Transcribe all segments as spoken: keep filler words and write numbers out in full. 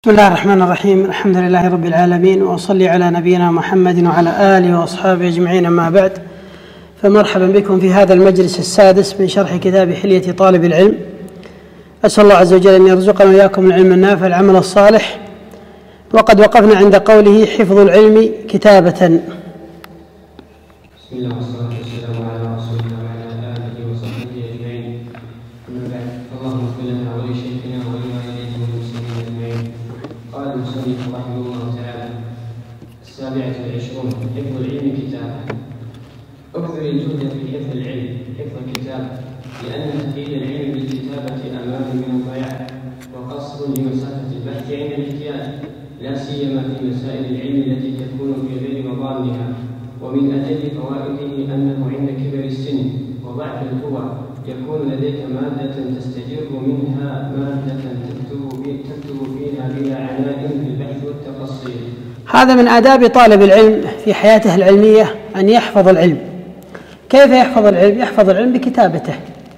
بسم الله الرحمن الرحيم. الحمد لله رب العالمين، وأصلي على نبينا محمد وعلى آله وأصحابه أجمعين، أما بعد، فمرحبا بكم في هذا المجلس السادس من شرح كتاب حلية طالب العلم. أسأل الله عز وجل أن يرزقنا وإياكم العلم النافع العمل الصالح. وقد وقفنا عند قوله حفظ العلم كتابة. بسم الله والصلاة والسلام على رسول الله وعلى آله وصحبه أجمعين، أما بعد، فاللهم اغفر لنا ولشيخنا ولوالديه والمسلمين أجمعين. قال المصنف رحمه الله تعالى: السابعة والعشرون: حفظ العلم كتابة. اكثر الجهد في حفظ العلم، حفظ الكتاب، لأن تقييد العلم بالكتابة أمان من الضياع، وقصر لمسافة البحث عند الاحتياج، لا سيما في مسائل العلم التي تكون في غير مضامنها. ومن أجل فوائده أنه عند كبر السن وضعف القوى يكون لديك مادة تستجر منها، مادة تكتب فيها بلا عناء في البحث والتفصيل. هذا من آداب طالب العلم في حياته العلمية، أن يحفظ العلم. كيف يحفظ العلم؟ يحفظ العلم بكتابته.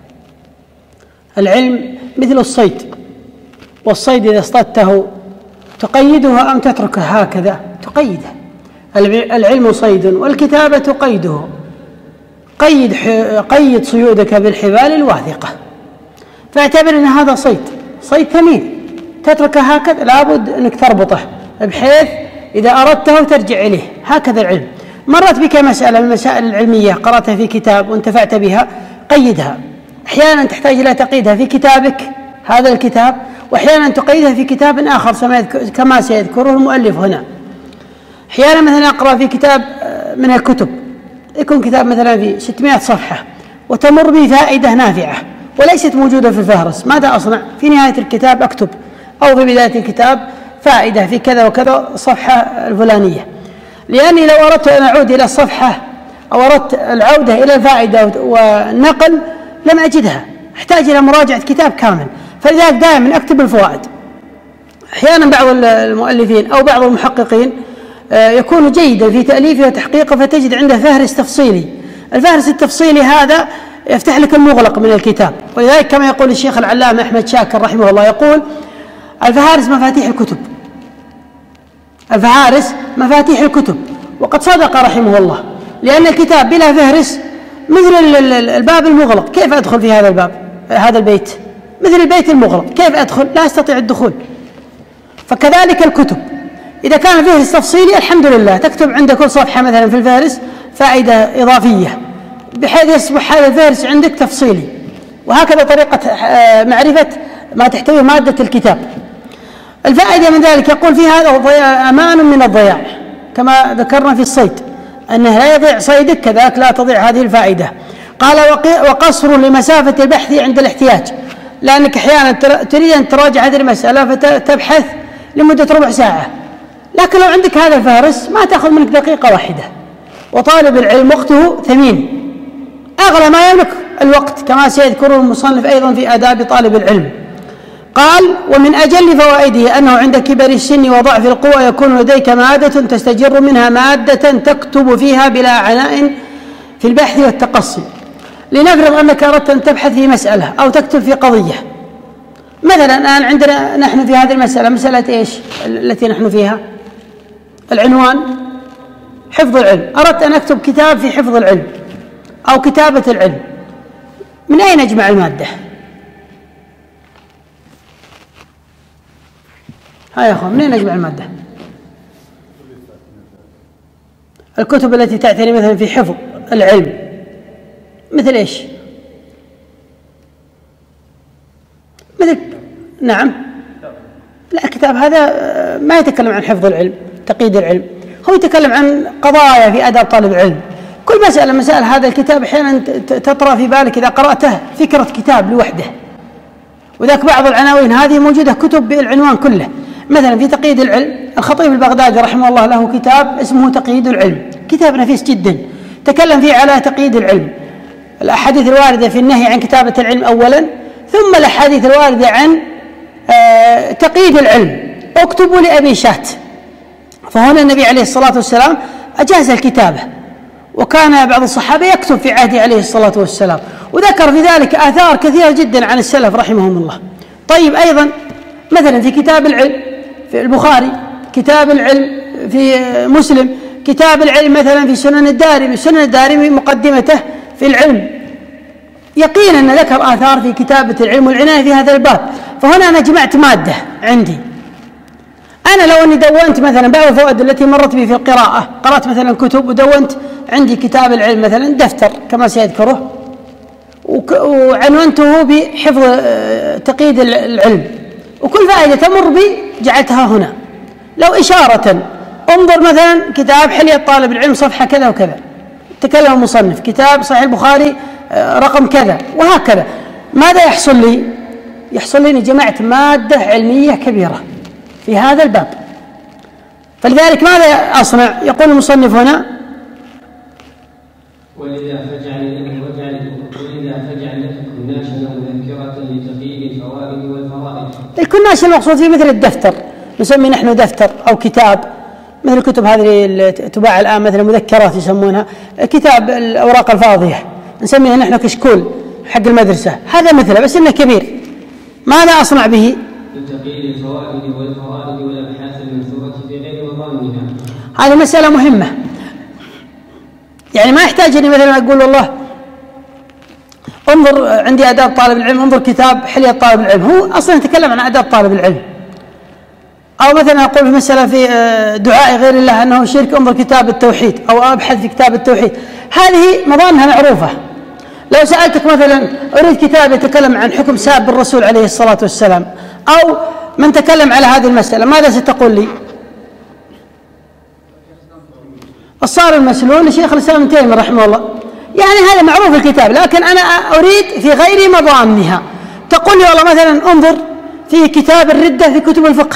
العلم مثل الصيد، والصيد إذا اصطدته تقيده أم تتركه هكذا؟ تقيده. العلم صيد والكتابة قيده. قيد قيد صيودك بالحبال الواثقة، فاعتبر أن هذا صيد صيد ثمين، تتركه هكذا لابد أنك تربطه بحيث إذا أردته ترجع إليه. هكذا العلم. مرت بك مسألة من المسائل العلمية قرأتها في كتاب وانتفعت بها، قيدها. أحيانا تحتاج إلى تقييدها في كتابك هذا الكتاب، وأحيانا تقيدها في كتاب آخر كما سيذكره المؤلف هنا. أحيانا مثلا أقرأ في كتاب من الكتب، يكون كتاب مثلا في ستمائة صفحة وتمر بي فائدة نافعة وليست موجودة في الفهرس، ماذا أصنع؟ في نهاية الكتاب أكتب، أو في بداية الكتاب فائدة في كذا وكذا صفحة الفلانية، لأني لو أردت أن أعود إلى الصفحة أو أردت العودة إلى الفائدة والنقل لم أجدها، أحتاج إلى مراجعة كتاب كامل. فلذلك دائما أكتب الفوائد. أحيانا بعض المؤلفين أو بعض المحققين يكون جيدا في تأليفه وتحقيقه، فتجد عنده فهرس تفصيلي. الفهرس التفصيلي هذا يفتح لك المغلق من الكتاب. ولذلك كما يقول الشيخ العلامة أحمد شاكر رحمه الله، يقول: الفهارس مفاتيح الكتب. الفهارس مفاتيح الكتب. وقد صدق رحمه الله، لأن الكتاب بلا فهرس مثل الباب المغلق. كيف أدخل في هذا الباب هذا البيت؟ مثل البيت المغلق، كيف أدخل؟ لا أستطيع الدخول. فكذلك الكتب، إذا كان فهرس تفصيلي الحمد لله، تكتب عند كل صفحة مثلا في الفهرس فائدة إضافية بحيث يصبح هذا الفهرس عندك تفصيلي. وهكذا طريقة معرفة ما تحتوي مادة الكتاب. الفائدة من ذلك يقول في هذا أمان من الضياع، كما ذكرنا في الصيد أنه لا يضيع صيدك، كذلك لا تضيع هذه الفائدة. قال: وقصر لمسافة البحث عند الاحتياج، لأنك أحيانا تريد أن تراجع هذه المسألة فتبحث لمدة ربع ساعة، لكن لو عندك هذا الفهرس ما تأخذ منك دقيقة واحدة. وطالب العلم وقته ثمين، أغلى ما يملك الوقت، كما سيذكره المصنف أيضا في آداب طالب العلم. قال: ومن أجل فوائده أنه عند كبر السن وضعف القوى يكون لديك مادة تستجر منها، مادة تكتب فيها بلا عناء في البحث والتقصي. لنفرض أنك أردت أن تبحث في مسألة أو تكتب في قضية، مثلا الآن عندنا نحن في هذه المسألة، مسألة إيش التي نحن فيها؟ العنوان حفظ العلم. أردت أن أكتب كتاب في حفظ العلم أو كتابة العلم، من أين أجمع المادة؟ ها يا أخوان، منين أجمع المادة؟ الكتب التي تعتني مثلا في حفظ العلم مثل إيش؟ مثل نعم لا، الكتاب هذا ما يتكلم عن حفظ العلم تقييد العلم، هو يتكلم عن قضايا في آداب طالب العلم. كل مسألة مسائل هذا الكتاب أحيانا تطرأ في بالك إذا قرأته فكرة كتاب لوحده، وذاك بعض العناوين هذه موجودة كتب بالعنوان كله. مثلا في تقييد العلم، الخطيب البغدادي رحمه الله له كتاب اسمه تقييد العلم، كتاب نفيس جدا، تكلم فيه على تقييد العلم، الأحاديث الواردة في النهي عن كتابة العلم أولا، ثم الأحاديث الواردة عن آه تقييد العلم. اكتبوا لأبي شات. فهنا النبي عليه الصلاة والسلام أجاز الكتابة، وكان بعض الصحابة يكتب في عهده عليه الصلاة والسلام، وذكر في ذلك آثار كثيرة جدا عن السلف رحمهم الله. طيب، أيضا مثلا في كتاب العلم في البخاري كتاب العلم، في مسلم كتاب العلم مثلا، في سنن الدارمي، سنن الدارمي مقدمته في العلم، يقينا ذكر آثار في كتابة العلم والعناية في هذا الباب. فهنا أنا جمعت مادة عندي. أنا لو أني دونت مثلا بعض الفوائد التي مرت بي في القراءة، قرأت مثلا كتب ودونت عندي كتاب العلم مثلا دفتر كما سيذكره، وعنونته بحفظ تقييد العلم، وكل فائدة تمر بي جعلتها هنا. لو إشارة انظر مثلا كتاب حلية طالب العلم صفحة كذا وكذا، تكلم المصنف، كتاب صحيح البخاري رقم كذا، وهكذا. ماذا يحصل لي؟ يحصل لي أني جمعت مادة علمية كبيرة في هذا الباب. فلذلك ماذا أصنع؟ يقول المصنف هنا: ولذا فاجعل ولذا فاجعل لك كناشا مذكرة لتقييد الفوائد والفرائض. الكناش المقصود فيه مثل الدفتر، نسمي نحن دفتر أو كتاب، مثل الكتب هذه اللي تباع الآن مثل مذكرات يسمونها، كتاب الأوراق الفاضية نسميها نحن كشكول حق المدرسة، هذا مثله بس إنه كبير. ماذا أصنع به؟ لتقييد الفوائد والفرائض والأبحاث المنثورة في غير مضامنها. هذه مسألة مهمة، يعني ما يحتاج أني مثلا أقول والله انظر عندي آداب طالب العلم، انظر كتاب حلية طالب العلم، هو أصلا يتكلم عن آداب طالب العلم. أو مثلا أقول في مسألة في دعاء غير الله أنه شرك، انظر كتاب التوحيد أو أبحث في كتاب التوحيد، هذه مضامنها معروفة. لو سألتك مثلا أريد كتاب يتكلم عن حكم ساب الرسول عليه الصلاة والسلام، أو من تكلم على هذه المسألة، ماذا ستقول لي؟ الصارم المسلول لشيخ الإسلام ابن تيمية رحمه الله، يعني هذا معروف الكتاب، لكن أنا أريد في غير مضامنها. تقول لي والله مثلا انظر في كتاب الردة في كتب الفقه،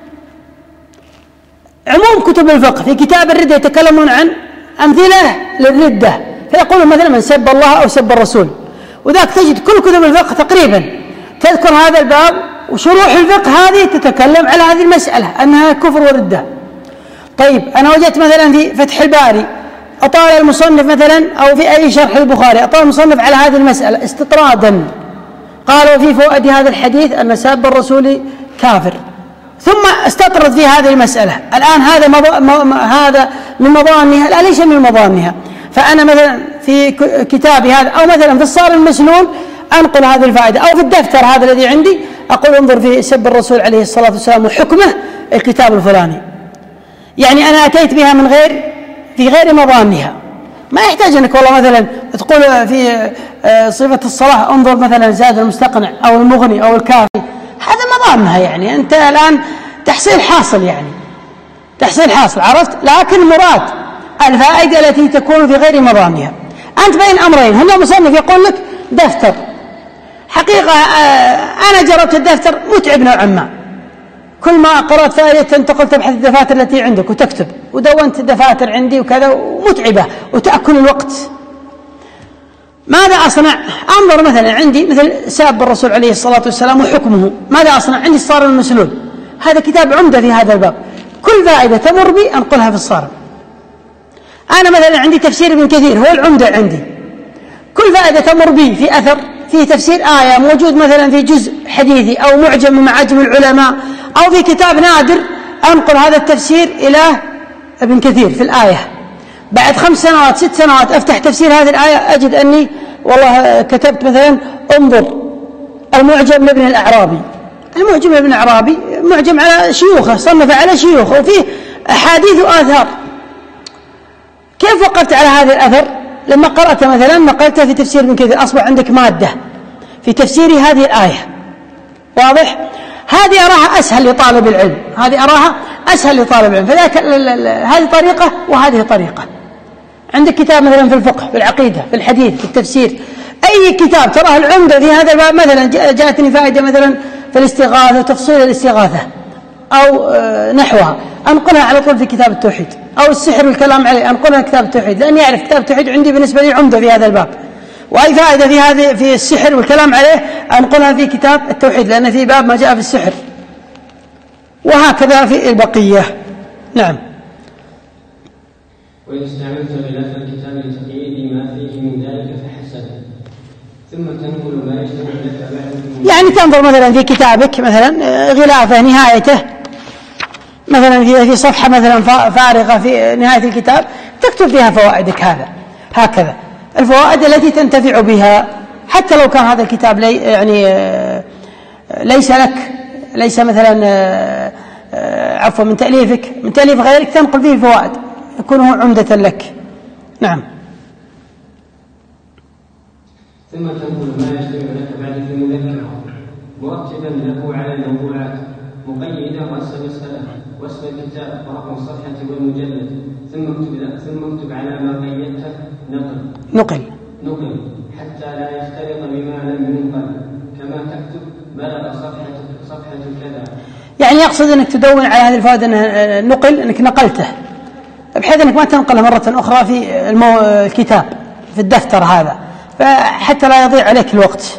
عموم كتب الفقه في كتاب الردة يتكلمون عن أمثلة للردة، فيقولون مثلا من سب الله أو سب الرسول، وذاك تجد كل كتب الفقه تقريبا تذكر هذا الباب، وشروح الفقه هذه تتكلم على هذه المسألة أنها كفر وردة. طيب أنا وجدت مثلا في فتح الباري أطال المصنف مثلا، أو في أي شرح البخاري أطال المصنف على هذه المسألة استطرادا، قالوا في فوائد هذا الحديث أن سب الرسول كافر، ثم استطرد في هذه المسألة. الآن هذا مض... هذا من مضامنها، لا ليس من مضامنها. فأنا مثلا في كتابي هذا، أو مثلا في الصارم المسلول أنقل هذه الفائدة، أو في الدفتر هذا الذي عندي أقول انظر في سب الرسول عليه الصلاة والسلام وحكمه الكتاب الفلاني. يعني أنا أتيت بها من غير في غير مضامنها. ما يحتاج أنك والله مثلا تقول في صفة الصلاة انظر مثلا زاد المستقنع أو المغني أو الكافي، هذا مضامنها. يعني أنت الآن تحصيل حاصل، يعني تحصيل حاصل، عرفت؟ لكن المراد الفائدة التي تكون في غير مضامنها. أنت بين أمرين، هنا مصنف يقول لك دفتر، حقيقة أنا جربت الدفتر متعب نوعا ما، كل ما قرأت فائدة تنتقل تبحث الدفاتر التي عندك وتكتب، ودونت الدفاتر عندي وكذا، متعبة وتأكل الوقت. ماذا أصنع؟ أنظر مثلا عندي مثل ساب الرسول عليه الصلاة والسلام وحكمه، ماذا أصنع؟ عندي الصارم المسلول، هذا كتاب عمدة في هذا الباب، كل فائدة تمر بي أنقلها في الصارم. أنا مثلا عندي تفسير ابن كثير هو العمدة عندي، كل فائدة تمر بي في أثر في تفسير آية موجود مثلا في جزء حديثي أو معجم من معاجم العلماء أو في كتاب نادر، أنقل هذا التفسير إلى ابن كثير في الآية. بعد خمس سنوات ست سنوات أفتح تفسير هذه الآية أجد أني والله كتبت مثلا انظر المعجم لابن الأعرابي، المعجم لابن الأعرابي معجم على شيوخه، صنف على شيوخه وفيه أحاديث وآثار. كيف وقفت على هذا الأثر؟ لما قرأت مثلا نقلته في تفسير ابن كثير، أصبح عندك مادة في تفسير هذه الآية، واضح؟ هذه أراها أسهل لطالب العلم، هذه أراها أسهل لطالب العلم، فذاك هذه طريقة وهذه طريقة. عندك كتاب مثلا في الفقه، في العقيدة، في الحديث، في التفسير، أي كتاب تراه العمدة في هذا الباب. مثلا جاءتني فائدة مثلا في الاستغاثة وتفصيل الاستغاثة أو نحوها، أنقلها على طول في كتاب التوحيد، أو السحر والكلام عليه أنقلها في كتاب التوحيد، لأني أعرف كتاب التوحيد عندي بالنسبة لي عمدة في هذا الباب. وأي فائدة في هذه في السحر والكلام عليه أنقلها في كتاب التوحيد، لأن في باب ما جاء في السحر، وهكذا في البقية. نعم. وإن استعملت غلاف الكتاب لتقييد ما فيه من ذلك فحسب، ثم تنقل ما يشتمل لك بعد. يعني تنظر مثلا في كتابك مثلا غلافه نهايته مثلا في صفحة مثلا فارغة في نهاية الكتاب تكتب فيها فوائدك، هذا هكذا الفوائد التي تنتفع بها، حتى لو كان هذا الكتاب لي يعني ليس لك، ليس مثلا عفوا من تأليفك، من تأليف غيرك، تنقل فيه فوائد يكون هو عمدة لك. نعم. ثم تنقل ما يجتمع لك بعد في مذكرة مرتبا له على الموضوعات، مقيدا رأس مسألة واسم الكتاب ورقم الصفحة والمجلد، ثم اكتب ثم اكتب على ما قيدته نقل نقل نقل حتى لا يختلط بما لم ينقل، كما تكتب بلغ صفحة صفحة كذا. يعني يقصد انك تدون على هذه الفوائد انها نقل، انك نقلته بحيث انك ما تنقله مرة اخرى في المو... الكتاب في الدفتر هذا، فحتى لا يضيع عليك الوقت.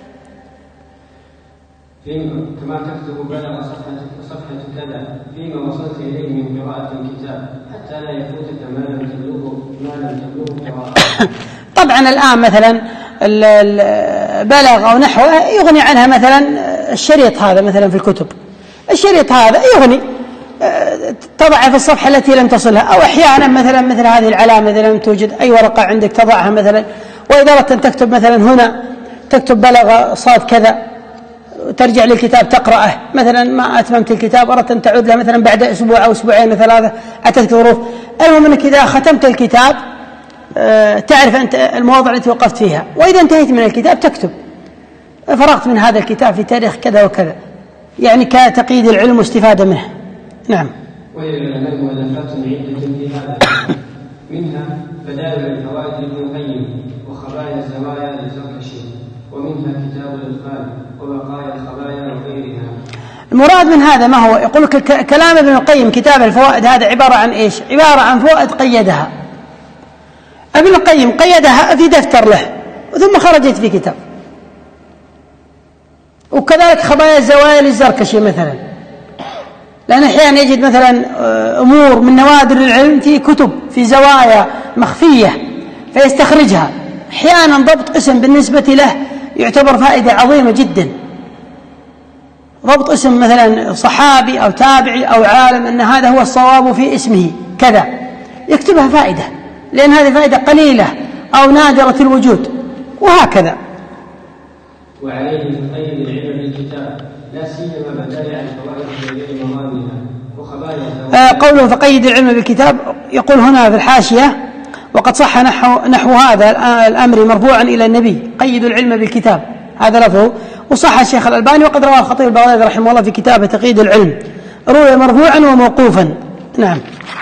كما تكتب بلغ صفحة صفحة كذا فيما وصلت إليه من قراءة الكتاب، حتى لا يفوتك ما لم تبلغه ما لم تبلغه قراءة. طبعا الآن مثلا بلغ أو نحوه يغني عنها مثلا الشريط هذا مثلا في الكتب، الشريط هذا يغني تضعها في الصفحة التي لم تصلها، أو أحيانا مثلا مثل هذه العلامة إذا لم توجد أي ورقة عندك تضعها مثلا، وإذا أردت أن تكتب مثلا هنا تكتب بلغ صاد كذا، ترجع للكتاب تقرأه، مثلا ما أتممت الكتاب أردت أن تعود له مثلا بعد أسبوع أو أسبوعين ثلاثة أتتك ظروف، المهم أنك إذا ختمت الكتاب تعرف أنت المواضع التي وقفت فيها، وإذا انتهيت من الكتاب تكتب فرغت من هذا الكتاب في تاريخ كذا وكذا، يعني كتقييد العلم واستفادة منه. نعم. وللعلماء مؤلفات عدة في هذا، منها بدائل الفوائد لابن القيم وخبايا الزوايا للزركشي، ومنها كتاب الإتقان وبقايا الخبايا وغيرها. المراد من هذا ما هو؟ يقول لك كلام ابن القيم كتاب الفوائد هذا عبارة عن إيش؟ عبارة عن فوائد قيدها ابن القيم، قيدها في دفتر له ثم خرجت في كتاب. وكذلك خبايا الزوايا للزركشي مثلا، لأن أحيانا يجد مثلا أمور من نوادر العلم في كتب في زوايا مخفية فيستخرجها، أحيانا ضبط اسم بالنسبة له يعتبر فائدة عظيمة جدا، ضبط اسم مثلا صحابي أو تابعي أو عالم أن هذا هو الصواب في اسمه كذا، يكتبها فائدة لأن هذه فائدة قليلة أو نادرة الوجود، وهكذا. وعليه تقيد العلم بالكتاب لا سيما بدائع الفوائد غير مضامنها وخبايا. آه قوله فقيد العلم بالكتاب، يقول هنا في الحاشية وقد صح نحو, نحو هذا الأمر مرفوعا إلى النبي، قيدوا العلم بالكتاب، هذا لفظه، وصح الشيخ الألباني وقد رواه الخطيب البغدادي رحمه الله في كتابه تقييد العلم، روي مرفوعا وموقوفا. نعم.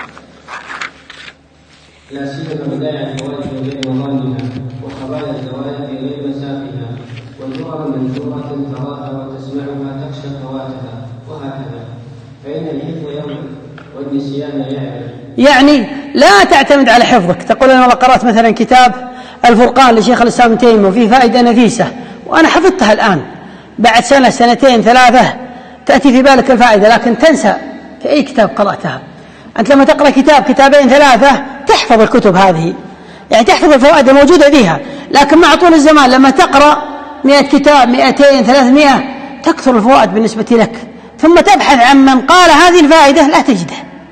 لا سيما بدائع الفوائد غير مضامنها وخبايا الزوايا في غير مساقها، والدرر منثورة تراها وتسمعها تخشى فواتها، وهكذا. فإن الحفظ يرجع والنسيان يعرف. يعني لا تعتمد على حفظك، تقول أنا قرأت مثلا كتاب الفرقان لشيخ الإسلام ابن تيمية وفيه فائدة نفيسة وأنا حفظتها الآن، بعد سنة سنتين ثلاثة تأتي في بالك الفائدة لكن تنسى في أي كتاب قرأتها. أنت لما تقرأ كتاب كتابين ثلاثة تحفظ الكتب هذه، يعني تحفظ الفوائد الموجودة فيها، لكن مع طول الزمان لما تقرأ مئة كتاب مئتين ثلاثمائة تكثر الفوائد بالنسبة لك، ثم تبحث عن من قال هذه الفائدة لا تجده،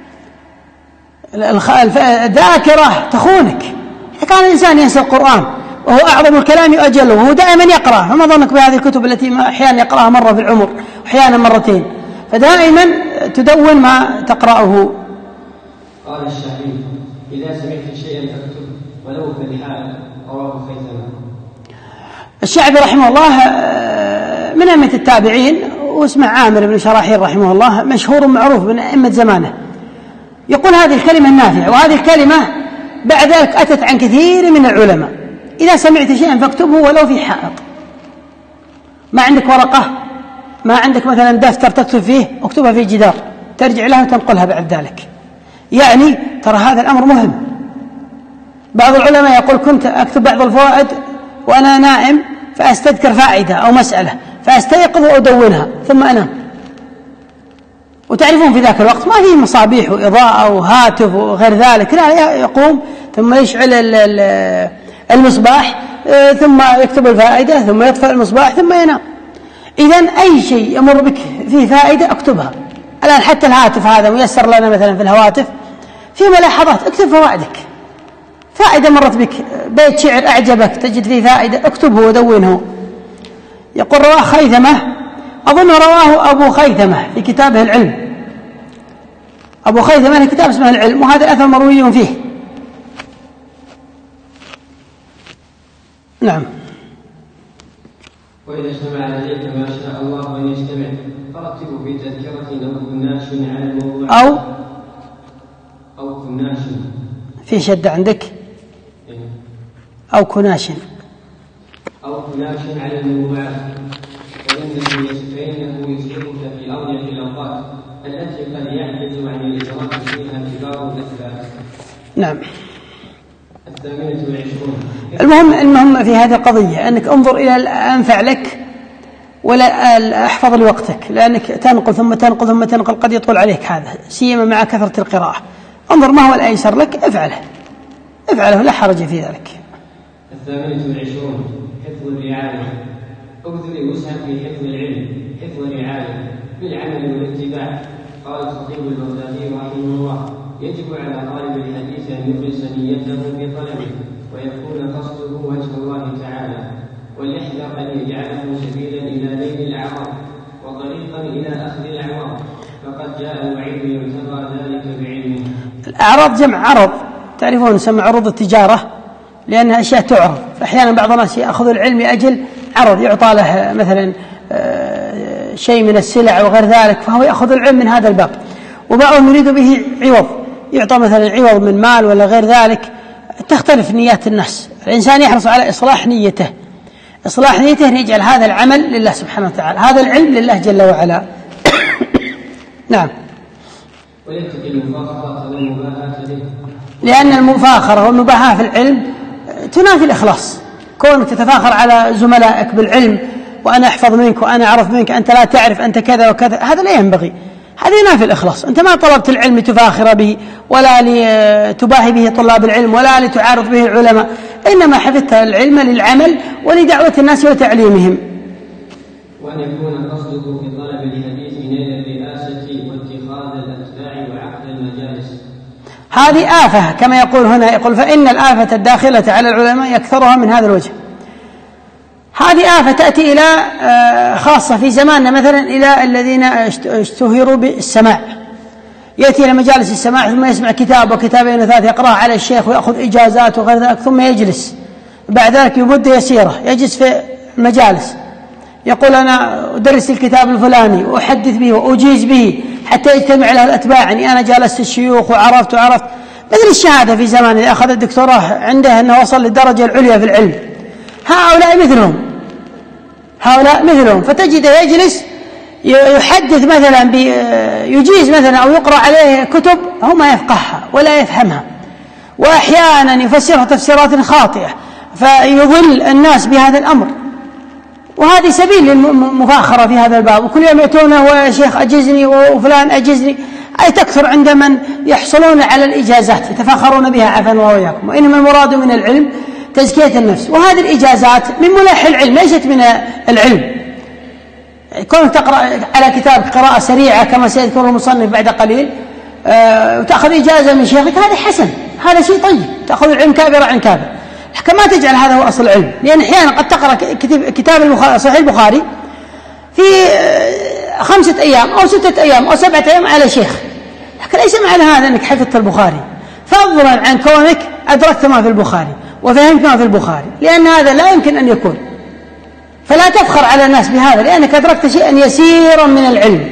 الذاكرة تخونك. إذا كان الإنسان ينسى القرآن وهو أعظم الكلام وأجله وهو دائما يقرأ، فما ظنك بهذه الكتب التي أحيانا يقرأها مرة في العمر وأحيانا مرتين؟ فدائما تدون ما تقرأه. قال الشافعي إذا سمعت شيئا فاكتب ولو في الحال، رواه خيثمة. الشعبي رحمه الله من أئمة التابعين، واسمه عامر بن شراحيل رحمه الله، مشهور معروف من أئمة زمانه، يقول هذه الكلمة النافعة، وهذه الكلمة بعد ذلك أتت عن كثير من العلماء: إذا سمعت شيئا فاكتبه ولو في حائط. ما عندك ورقة، ما عندك مثلا دفتر تكتب فيه، اكتبها في جدار ترجع لها وتنقلها بعد ذلك. يعني ترى هذا الأمر مهم. بعض العلماء يقول كنت أكتب بعض الفوائد وأنا نائم فأستذكر فائدة أو مسألة فأستيقظ وأدونها ثم أنام، وتعرفون في ذاك الوقت ما فيه مصابيح وإضاءة وهاتف وغير ذلك، لا، يقوم ثم يشعل المصباح ثم يكتب الفائدة ثم يطفئ المصباح ثم ينام. إذن أي شيء يمر بك فيه فائدة اكتبها، الآن حتى الهاتف هذا ميسر لنا مثلا في الهواتف في ملاحظات، اكتب فوائدك، فائدة مرت بك، بيت شعر أعجبك تجد فيه فائدة اكتبه ودونه. يقول رواه خيثمة، أظن رواه أبو خيثمة في كتابه العلم، أبو خيثمة له كتاب اسمه العلم، وهذا أثر مروي فيه. نعم. وإذا اجتمع لديك ما شاء الله أن يجتمع فرتبه في تذكرة أو كناش على الموضوع أو أو كناش في شدة عندك أو كناش أو كناش على الموضوعات، فإنه يسبقك في أرجح الأوقات التي قد يعجز عن الإدراك فيها كبار الأسباب. نعم. الثامنة والعشرون. المهم المهم في هذه القضية أنك انظر إلى الأنفع لك ولا أحفظ لوقتك، لأنك تنقل ثم تنقل ثم تنقل قد يطول عليك هذا، سيما مع كثرة القراءة. انظر ما هو الأيسر لك افعله افعله لا حرج في ذلك. الثامنة والعشرون. حفظ الرعاية. أبذل وسعا في حفظ العلم، حفظ الرعاية بالعمل والاتباع. قال الخطيب البغدادي رحمه الله: يجب على طالب الحديث أن يخلص نيته في طلبه ويكون قصده وجه الله تعالى، وليحذر أن يجعله سبيلا إلى نيل الأعراض وطريقا إلى أخذ الأعراض، فقد جاء الوعيد يرتضى ذلك بعلمه. الأعراض جمع عرض، تعرفون يسمى عروض التجارة لأنها أشياء تعرض، فأحيانا بعض الناس يأخذ العلم لأجل عرض، يعطى له مثلا شيء من السلع وغير ذلك فهو يأخذ العلم من هذا الباب، وبعضهم يريد به عوض، يعطى مثلا عوض من مال ولا غير ذلك. تختلف نيات الناس، الإنسان يحرص على إصلاح نيته، إصلاح نيته أن يجعل هذا العمل لله سبحانه وتعالى، هذا العلم لله جل وعلا. نعم. ويتقي المفاخرة والمباهاة به، لأن المفاخرة والمباهاة في العلم تنافي الإخلاص، كونك تتفاخر على زملائك بالعلم وأنا أحفظ منك وأنا أعرف منك، أنت لا تعرف، أنت كذا وكذا، هذا لا ينبغي، هذا ينافي الإخلاص. أنت ما طلبت العلم لتفاخر به ولا لتباهي به طلاب العلم ولا لتعارض به العلماء، إنما حفظت العلم للعمل ولدعوة الناس وتعليمهم. وأن يكون قصده في طلب الحديث نيل الرئاسة واتخاذ الأتباع وعقد المجالس. هذه آفة كما يقول هنا، يقول فإن الآفة الداخلة على العلماء يكثرها من هذا الوجه. هذه آفة تأتي إلى خاصة في زماننا مثلا إلى الذين اشتهروا بالسماع، يأتي إلى مجالس السماع ثم يسمع كتاب وكتابين وثلاث يقرأ على الشيخ ويأخذ إجازات وغير ذلك، ثم يجلس بعد ذلك بمدة يسيرة يجلس في المجالس يقول أنا أدرس الكتاب الفلاني وأحدث به وأجيز به حتى يجتمع له الأتباع، يعني أنا جالست الشيوخ وعرفت وعرفت، مثل الشهادة في زمان إذا أخذ الدكتوراه عنده أنه وصل للدرجة العليا في العلم. هؤلاء مثلهم هؤلاء مثلهم فتجده يجلس يحدث مثلا يجيز مثلا أو يقرأ عليه كتب هو ما يفقهها ولا يفهمها، وأحيانا يفسرها تفسيرات خاطئة فيضل الناس بهذا الأمر، وهذه سبيل للمفاخرة في هذا الباب. وكل يوم يأتونه وشيخ أجزني وفلان أجزني، أي تكثر عند من يحصلون على الإجازات يتفاخرون بها عفوا الله وإياكم، وإنما المراد من العلم تزكية النفس، وهذه الإجازات من ملاح العلم ليست من العلم. كونك تقرأ على كتاب قراءة سريعة كما سيذكر المصنف بعد قليل أه وتأخذ إجازة من شيخك هذا حسن، هذا شيء طيب، تأخذ العلم كابرا عن كابر، كما تجعل هذا هو أصل العلم. لأن أحيانا قد تقرأ كتاب البخاري صحيح البخاري في خمسة أيام أو ستة أيام أو سبعة أيام على شيخ، لكن ليس معنى هذا أنك حفظت البخاري، فضلا عن كونك أدركت ما في البخاري وفهمت ما في البخاري، لأن هذا لا يمكن أن يكون، فلا تفخر على الناس بهذا لأنك أدركت شيئا يسيرا من العلم.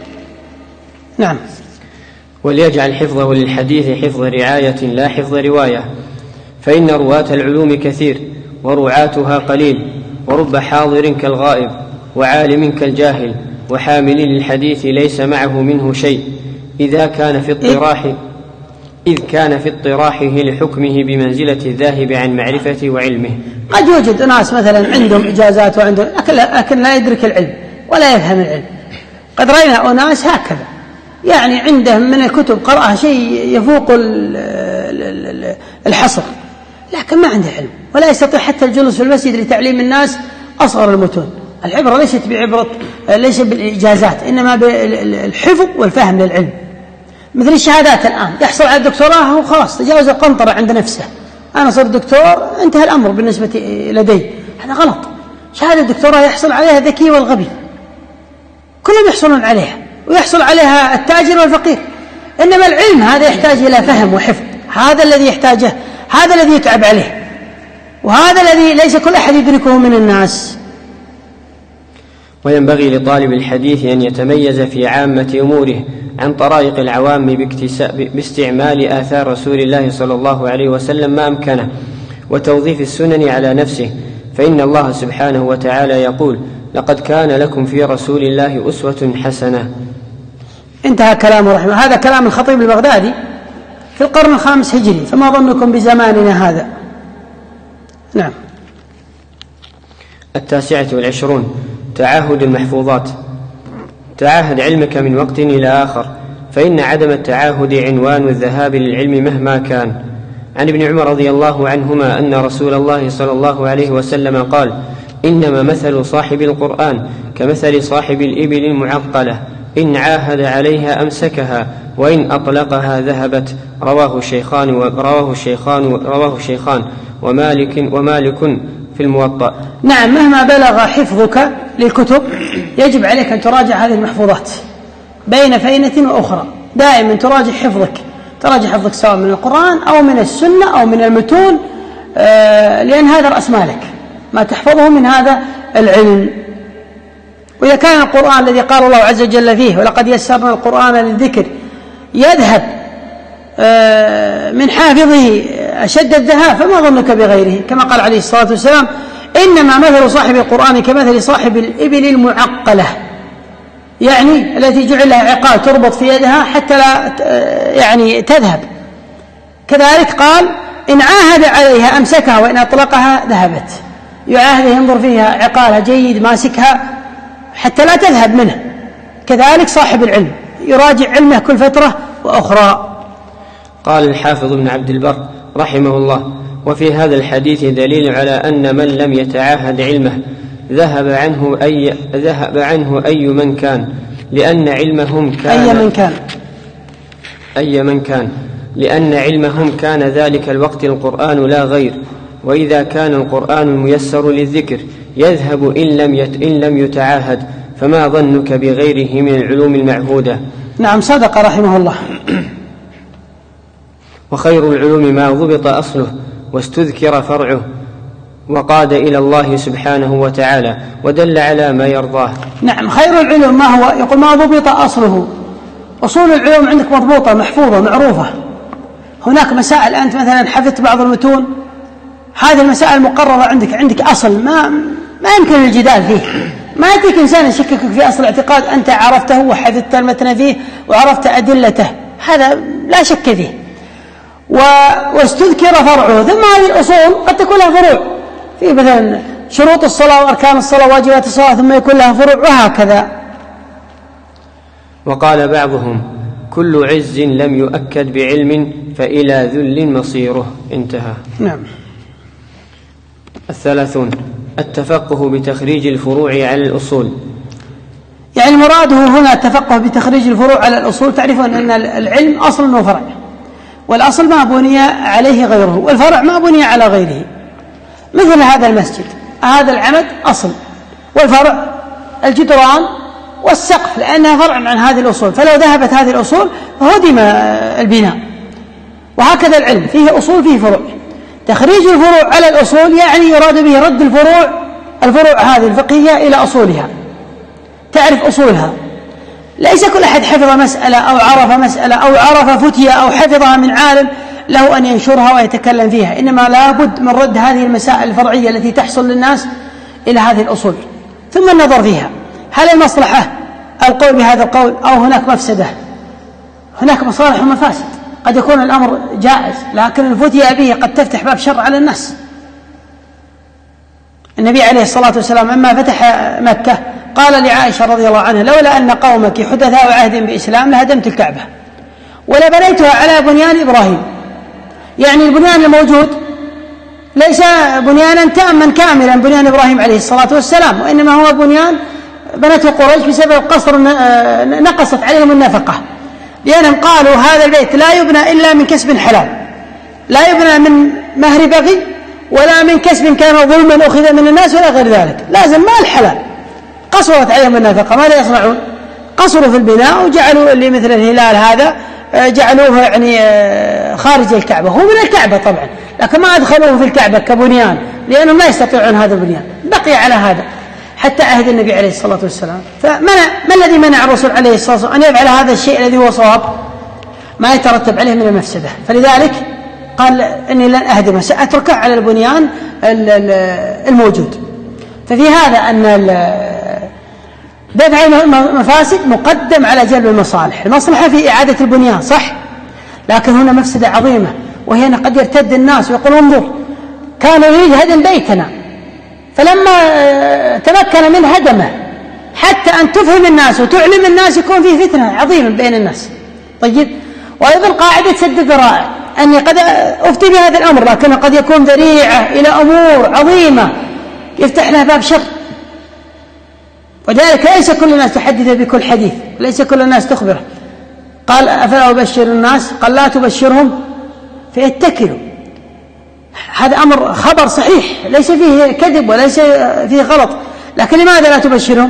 نعم. وليجعل حفظه للحديث حفظ رعاية لا حفظ رواية، فإن رواة العلوم كثير ورعاتها قليل، ورب حاضر كالغائب وعالم كالجاهل، وحامل للحديث ليس معه منه شيء إذا كان في اضطراح إذ كان في اضطراحه لحكمه بمنزلة الذاهب عن معرفة وعلمه. قد يوجد ناس مثلا عندهم إجازات وعندهم لكن لا يدرك العلم ولا يفهم العلم، قد رأينا أناس هكذا يعني عندهم من الكتب قرأها شيء يفوق الحصر، لكن ما عنده علم ولا يستطيع حتى الجلوس في المسجد لتعليم الناس أصغر المتون، العبرة ليست بعبرة ليس بالإجازات، إنما بالحفظ والفهم للعلم. مثل الشهادات الآن يحصل على الدكتوراه وخلاص تجاوز القنطرة عند نفسه، أنا صرت دكتور انتهى الأمر بالنسبة لدي، هذا غلط. شهادة الدكتوراه يحصل عليها الذكي والغبي، كلهم يحصلون عليها، ويحصل عليها التاجر والفقير. إنما العلم هذا يحتاج إلى فهم وحفظ، هذا الذي يحتاجه، هذا الذي يتعب عليه، وهذا الذي ليس كل أحد يدركه من الناس. وينبغي لطالب الحديث أن يتميز في عامة أموره عن طرائق العوام باستعمال آثار رسول الله صلى الله عليه وسلم ما أمكنه، وتوظيف السنن على نفسه، فإن الله سبحانه وتعالى يقول: لقد كان لكم في رسول الله أسوة حسنة. انتهى كلامه رحمه. هذا كلام الخطيب البغدادي في القرن الخامس هجري، فما ظنكم بزماننا هذا؟ نعم. التاسعة والعشرون: تعاهد المحفوظات. تعاهد علمك من وقت إلى آخر، فإن عدم التعاهد عنوان الذهاب للعلم مهما كان. عن ابن عمر رضي الله عنهما أن رسول الله صلى الله عليه وسلم قال: إنما مثل صاحب القرآن كمثل صاحب الإبل المعقلة، إن عاهد عليها أمسكها، وإن أطلقها ذهبت. رواه الشيخان رواه الشيخان رواه الشيخان ومالك ومالك في الموطأ. نعم، مهما بلغ حفظك للكتب يجب عليك أن تراجع هذه المحفوظات بين فينة وأخرى، دائما تراجع حفظك، تراجع حفظك سواء من القرآن أو من السنة أو من المتون، آه لأن هذا رأس مالك ما تحفظه من هذا العلم. وإذا كان القرآن الذي قال الله عز وجل فيه: ولقد يسرنا القرآن للذكر، يذهب آه من حافظه أشد الذهاب، فما ظنك بغيره؟ كما قال عليه الصلاة والسلام: إنما مثل صاحب القرآن كمثل صاحب الإبل المعقلة، يعني التي جعل لها عقال تربط في يدها حتى لا يعني تذهب. كذلك قال: إن عاهد عليها أمسكها، وإن أطلقها ذهبت. يعاهد ينظر فيها عقالها جيد ماسكها حتى لا تذهب منه. كذلك صاحب العلم يراجع علمه كل فترة وأخرى. قال الحافظ ابن عبد البر رحمه الله: وفي هذا الحديث دليل على أن من لم يتعاهد علمه ذهب عنه أي, ذهب عنه أي من كان، لأن علمهم كان أي من كان أي من كان لأن علمهم كان ذلك الوقت القرآن لا غير. وإذا كان القرآن الميسر للذكر يذهب إن لم, يت إن لم يتعاهد، فما ظنك بغيره من العلوم المعهودة؟ نعم، صدق رحمه الله. وخير العلوم ما ضبط أصله واستذكر فرعه، وقاد إلى الله سبحانه وتعالى، ودل على ما يرضاه. نعم، خير العلوم ما هو؟ يقول ما ضبط أصله. أصول العلوم عندك مضبوطة محفوظة معروفة. هناك مسائل أنت مثلا حفظت بعض المتون، هذه المسائل مقررة عندك، عندك أصل ما ما يمكن الجدال فيه. ما يأتيك إنسان يشككك في أصل الاعتقاد أنت عرفته وحفظت المتن فيه وعرفت أدلته، هذا لا شك فيه. واستذكر فرعه. ثم هذه الأصول قد تكون لها فروع، في مثلا شروط الصلاة وأركان الصلاة وواجبات الصلاة، ثم يكون لها فروع، وهكذا. وقال بعضهم: كل عز لم يؤكد بعلم فإلى ذل مصيره. انتهى. نعم. الثلاثون: التفقه بتخريج الفروع على الأصول. يعني مراده هنا التفقه بتخريج الفروع على الأصول. تعرفون أن العلم أصل وفرع، والأصل ما بني عليه غيره، والفرع ما بني على غيره. مثل هذا المسجد، هذا العمد أصل، والفرع الجدران والسقف، لأنها فرع عن هذه الأصول، فلو ذهبت هذه الأصول هدم البناء. وهكذا العلم فيه أصول فيه فروع. تخريج الفروع على الأصول يعني يراد به رد الفروع الفروع هذه الفقهية إلى أصولها، تعرف أصولها. ليس كل أحد حفظ مسألة أو عرف مسألة أو عرف فتية أو حفظها من عالم له أن ينشرها ويتكلم فيها، إنما لا بد من رد هذه المسائل الفرعية التي تحصل للناس إلى هذه الأصول، ثم النظر فيها. هل المصلحة القول بهذا القول أو هناك مفسدة؟ هناك مصالح ومفاسد، قد يكون الأمر جائز، لكن الفتية به قد تفتح باب شر على الناس. النبي عليه الصلاة والسلام عما فتح مكة قال لعائشة رضي الله عنها: لولا أن قومك حدثاء عهد بإسلام لهدمت الكعبة ولبنيتها على بنيان إبراهيم. يعني البنيان الموجود ليس بنيانا تاما كاملا بنيان إبراهيم عليه الصلاة والسلام، وإنما هو بنيان بنته قريش بسبب قصر نقصت عليهم النفقة، لأنهم قالوا هذا البيت لا يبنى إلا من كسب حلال، لا يبنى من مهر بغي ولا من كسب كان ظلما أخذ من الناس ولا غير ذلك، لازم مال حلال. قصرت عليهم النفقة، ماذا يصنعون؟ قصروا في البناء وجعلوا اللي مثل الهلال هذا جعلوه يعني خارج الكعبة، هو من الكعبة طبعا، لكن ما أدخلوه في الكعبة كبنيان لأنهم لا يستطيعون هذا البنيان، بقي على هذا حتى عهد النبي عليه الصلاة والسلام. فمنع ما الذي منع الرسول عليه الصلاة والسلام أن يفعل هذا الشيء الذي هو صواب ما يترتب عليه من المفسدة؟ فلذلك قال إني لن أهدمه، سأتركه على البنيان الموجود. ففي هذا أن دفع المفاسد مقدم على جلب المصالح. المصلحة في إعادة البنيان صح، لكن هنا مفسدة عظيمة، وهي أن قد يرتد الناس ويقول انظر كان يريد هدم بيتنا، فلما تمكن من هدمه حتى أن تفهم الناس وتعلم الناس يكون فيه فتنة عظيمة بين الناس. طيب، وأيضا قاعدة سد الذرائع، أني قد أفتي بهذا الأمر لكن قد يكون ذريعة إلى أمور عظيمة يفتح لها باب شر، وذلك ليس كل الناس تحدث بكل حديث، ليس كل الناس تخبره. قال أفلا أبشر الناس؟ قال لا تبشرهم فيتكلوا. هذا أمر خبر صحيح ليس فيه كذب وليس فيه غلط، لكن لماذا لا تبشرهم؟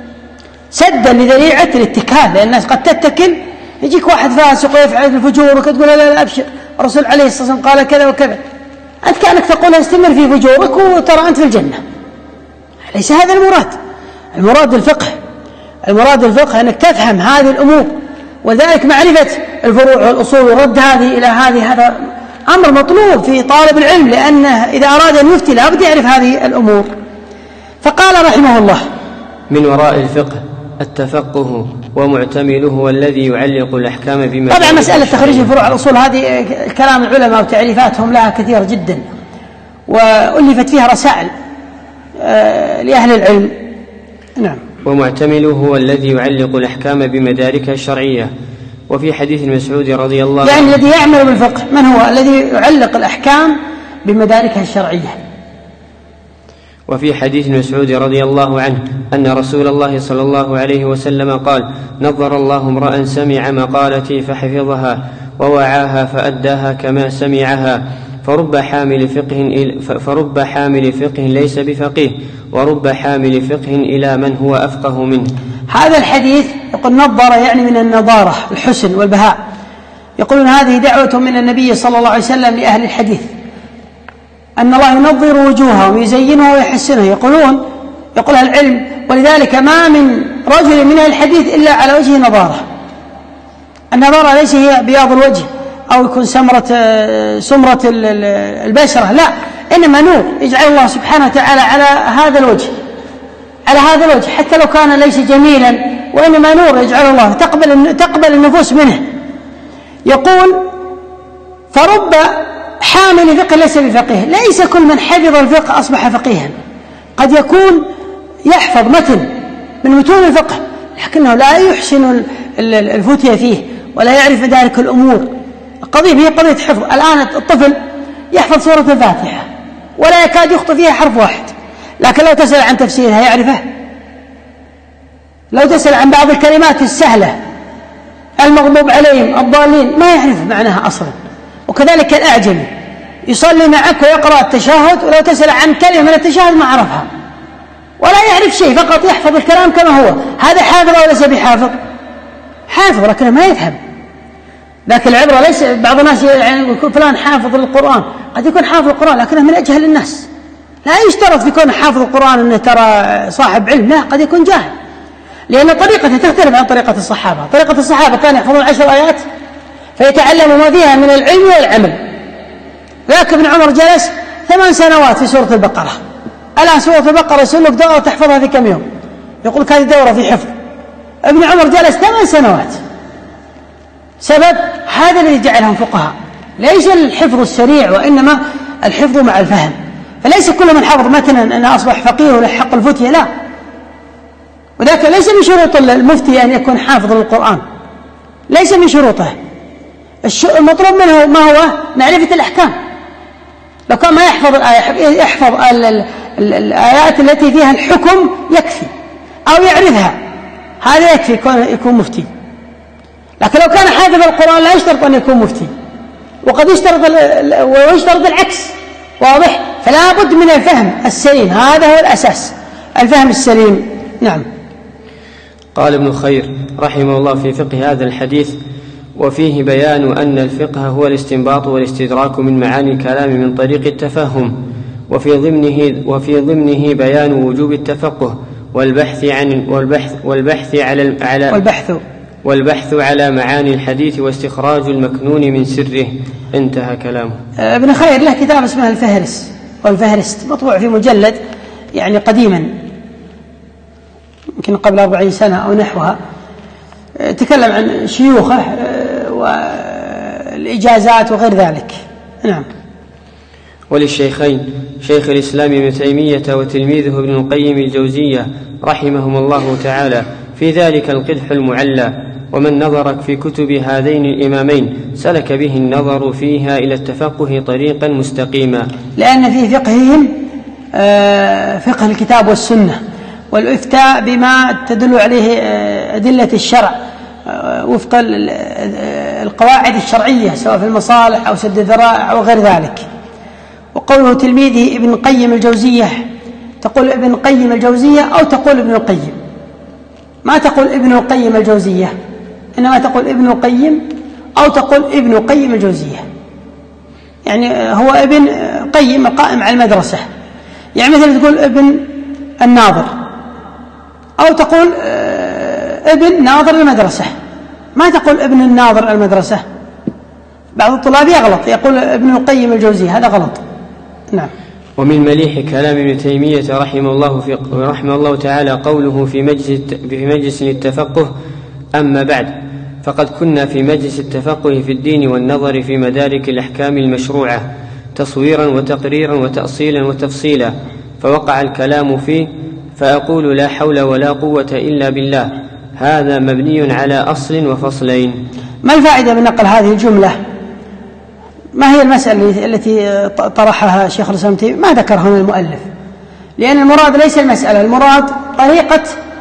سدا لذريعة الاتكال، لأن الناس قد تتكل، يجيك واحد فاسق ويفعل الفجور وتقول لا لا أبشر، الرسول عليه الصلاة والسلام قال كذا وكذا، أنت كأنك تقول استمر في فجورك وترى أنت في الجنة. ليس هذا المراد. المراد الفقه، المراد الفقه أنك تفهم هذه الأمور، وذلك معرفة الفروع والأصول ورد هذه إلى هذه، هذا أمر مطلوب في طالب العلم، لأنه إذا أراد أن يفتي لابد يعرف هذه الأمور. فقال رحمه الله: من وراء الفقه التفقه ومعتمله هو الذي يعلق الأحكام بما. طبعا مسألة تخريج الفروع والأصول هذه كلام العلماء وتعريفاتهم لها كثير جدا، وألفت فيها رسائل لأهل العلم. نعم. ومعتمله هو الذي يعلق الأحكام بمداركها الشرعية. وفي حديث مسعود رضي الله عنه، يعني الذي يعمل بالفقه من هو؟ الذي يعلق الأحكام بمداركها الشرعية. وفي حديث مسعود رضي الله عنه أن رسول الله صلى الله عليه وسلم قال: نظر الله امرأ سمع مقالتي فحفظها ووعاها فأداها كما سمعها، فرب حامل فقه فرب حامل فقه ليس بفقيه، ورب حامل فقه إلى من هو أفقه منه. هذا الحديث يقول نظر يعني من النظارة الحسن والبهاء، يقولون هذه دعوة من النبي صلى الله عليه وسلم لأهل الحديث أن الله ينظر وجوههم ويزينها ويحسنها. يقولون يقول العلم ولذلك ما من رجل من الحديث إلا على وجه نظارة. النظارة ليس هي بياض الوجه أو يكون سمرة سمرة البشرة، لا، إنما نور يجعل الله سبحانه وتعالى على هذا الوجه، على هذا الوجه حتى لو كان ليس جميلا، وإنما نور يجعل الله تقبل تقبل النفوس منه. يقول فرب حامل فقه ليس بفقيه، ليس كل من حفظ الفقه أصبح فقيها، قد يكون يحفظ متن من متون الفقه لكنه لا يحسن الفتية فيه ولا يعرف مدارك الأمور. القضية هي قضية حفظ. الآن الطفل يحفظ سورة الفاتحة ولا يكاد يخطئ فيها حرف واحد، لكن لو تسأل عن تفسيرها يعرفه، لو تسأل عن بعض الكلمات السهلة المغضوب عليهم الضالين ما يعرف معناها أصلا. وكذلك الأعجمي يصلي معك ويقرأ التشهد، ولو تسأل عن كلمة من التشهد ما عرفها ولا يعرف شيء، فقط يحفظ الكلام كما هو. هذا حافظ أو ليس بحافظ؟ حافظ لكنه ما يفهم. لكن العبرة ليس بعض الناس يعني يكون فلان حافظ للقرآن، قد يكون حافظ القرآن لكنه من أجهل الناس. لا يشترط في كون حافظ القرآن أنه ترى صاحب علم، لا، قد يكون جاهل، لأن طريقته تختلف عن طريقة الصحابة. طريقة الصحابة كانوا يحفظون عشر آيات فيتعلموا ما فيها من العلم والعمل. لكن ابن عمر جلس ثمان سنوات في سورة البقرة. الآن سورة البقرة يسأل لك دورة تحفظها في كم يوم، يقول هذه دورة في حفظ. ابن عمر جلس ثمان سنوات. سبب هذا الذي جعلهم فقهاء، ليس الحفظ السريع وإنما الحفظ مع الفهم. فليس كل من حفظ مثلا أنه أصبح فقيه وله حق الفتية، لا، وذلك ليس من شروط المفتي أن يكون حافظ للقرآن، ليس من شروطه. المطلوب منه ما هو؟ معرفة الأحكام. لو كان ما يحفظ الآية يحفظ الآيات التي فيها الحكم يكفي، أو يعرفها، هذا يكفي يكون مفتي. لكن لو كان حافظ القرآن لا يشترط أن يكون مفتي، وقد يشترط ويشترط العكس، واضح؟ فلا بد من الفهم السليم، هذا هو الأساس، الفهم السليم. نعم. قال ابن خير رحمه الله في فقه هذا الحديث: وفيه بيان أن الفقه هو الاستنباط والاستدراك من معاني الكلام من طريق التفهم، وفي ضمنه وفي ضمنه بيان وجوب التفقه والبحث عن والبحث والبحث على على والبحث والبحث على معاني الحديث واستخراج المكنون من سره. انتهى كلامه. ابن خير له كتاب اسمه الفهرس والفهرست، مطبوع في مجلد يعني قديما يمكن قبل أربعين سنة أو نحوها، تكلم عن شيوخه والإجازات وغير ذلك. نعم. وللشيخين شيخ الإسلام ابن تيمية وتلميذه ابن القيم الجوزية رحمهم الله تعالى في ذلك القدح المعلى، ومن نظر في كتب هذين الإمامين سلك به النظر فيها إلى التفقه طريقا مستقيما، لأن في فقههم فقه الكتاب والسنة والإفتاء بما تدل عليه أدلة الشرع وفق القواعد الشرعية سواء في المصالح أو سد الذرائع أو غير ذلك. وقوله تلميذه ابن القيم الجوزية، تقول ابن القيم الجوزية أو تقول ابن القيم، ما تقول ابن القيم الجوزية، إنما تقول ابن القيم أو تقول ابن القيم الجوزية، يعني هو ابن قيم القائم على المدرسة، يعني مثل تقول ابن الناظر أو تقول ابن ناظر المدرسة، ما تقول ابن الناظر المدرسة. بعض الطلاب يغلط يقول ابن القيم الجوزية، هذا غلط. نعم. ومن مليح كلام ابن تيمية رحمه الله في رحمه الله تعالى قوله في مجلس في مجلس التفقه: أما بعد، فقد كنا في مجلس التفقه في الدين والنظر في مدارك الأحكام المشروعة تصويرا وتقريرا وتأصيلا وتفصيلا، فوقع الكلام فيه، فأقول: لا حول ولا قوة إلا بالله. هذا مبني على أصل وفصلين. ما الفائدة من نقل هذه الجملة؟ ما هي المسألة التي طرحها شيخ الإسلام تيمية؟ ما ذكر هنا المؤلف، لأن المراد ليس المسألة، المراد طريقة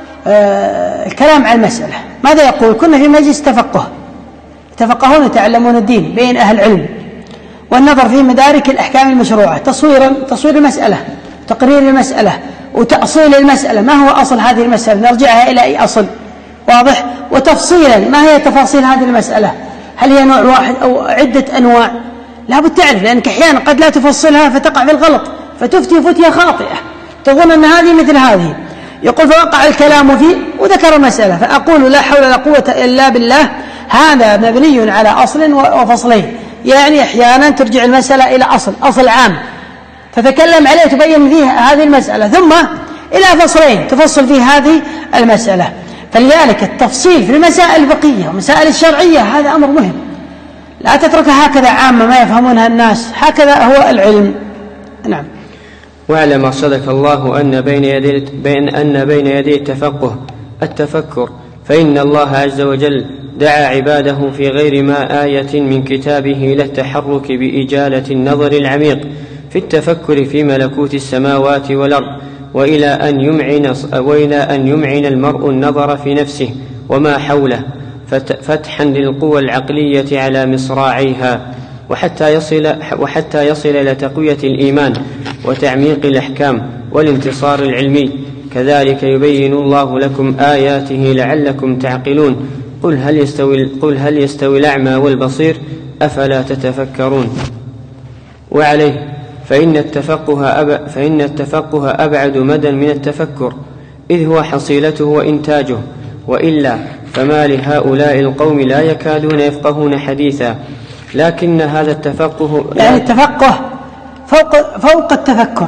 آه الكلام عن المسألة. ماذا يقول؟ كنا في مجلس تفقه، يتفقهون يتعلمون الدين بين أهل العلم، والنظر في مدارك الأحكام المشروعة تصويرا تصوير المسألة، تقرير المسألة، وتأصيل المسألة، ما هو أصل هذه المسألة، نرجعها إلى أي أصل، واضح؟ وتفصيلا، ما هي تفاصيل هذه المسألة، هل هي نوع واحد أو عدة أنواع؟ لا بد تعرف، لأنك أحيانا قد لا تفصلها فتقع في الغلط، فتفتي فتية خاطئة تظن أن هذه مثل هذه. يقول: فوقع الكلام فيه، وذكر المسألة، فأقول: لا حول ولا قوة إلا بالله. هذا مبني على أصل وفصلين، يعني أحيانا ترجع المسألة إلى أصل أصل عام تتكلم عليه تبين فيه هذه المسألة، ثم إلى فصلين تفصل فيه هذه المسألة. فلذلك التفصيل في المسائل الفقهية والمسائل الشرعية هذا أمر مهم، لا تتركها هكذا عامة ما يفهمونها الناس، هكذا هو العلم. نعم. واعلم أرشدك الله أن بين يدي بين أن بين يدي التفقه التفكر، فإن الله عز وجل دعا عباده في غير ما آية من كتابه إلى التحرك بإجالة النظر العميق في التفكر في ملكوت السماوات والأرض، وإلى أن يمعن وإلى أن يمعن المرء النظر في نفسه وما حوله فتحا للقوى العقلية على مصراعيها، وحتى يصل وحتى يصل إلى تقوية الإيمان وتعميق الأحكام والانتصار العلمي. كذلك يبين الله لكم آياته لعلكم تعقلون. قل هل يستوي قل هل يستوي الأعمى والبصير أفلا تتفكرون. وعليه فإن التفقه أب فإن التفقه أبعد مدى من التفكر، إذ هو حصيلته وإنتاجه، وإلا فما لهؤلاء القوم لا يكادون يفقهون حديثا. لكن هذا التفقه يعني التفقه فوق فوق التفكر.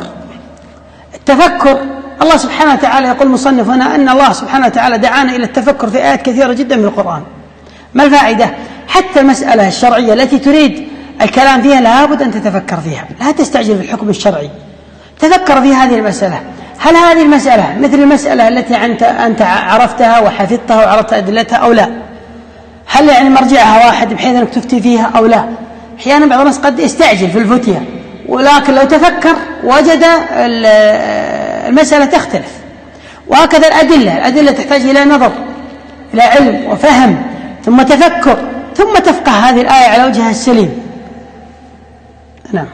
التفكر الله سبحانه وتعالى يقول مصنف هنا أن الله سبحانه وتعالى دعانا إلى التفكر في آيات كثيرة جدا من القرآن. ما الفائدة؟ حتى المسألة الشرعية التي تريد الكلام فيها لابد أن تتفكر فيها، لا تستعجل في الحكم الشرعي، تفكر في هذه المسألة. هل هذه المسألة مثل المسألة التي أنت عرفتها وحفظتها وعرفت أدلتها أو لا؟ هل يعني مرجعها واحد بحيث أنك تفتي فيها أو لا؟ أحيانا بعض الناس قد يستعجل في الفتية ولكن لو تفكر وجد المسألة تختلف. وهكذا الأدلة الأدلة تحتاج إلى نظر، إلى علم وفهم، ثم تفكر، ثم تفقه هذه الآية على وجهها السليم. نعم.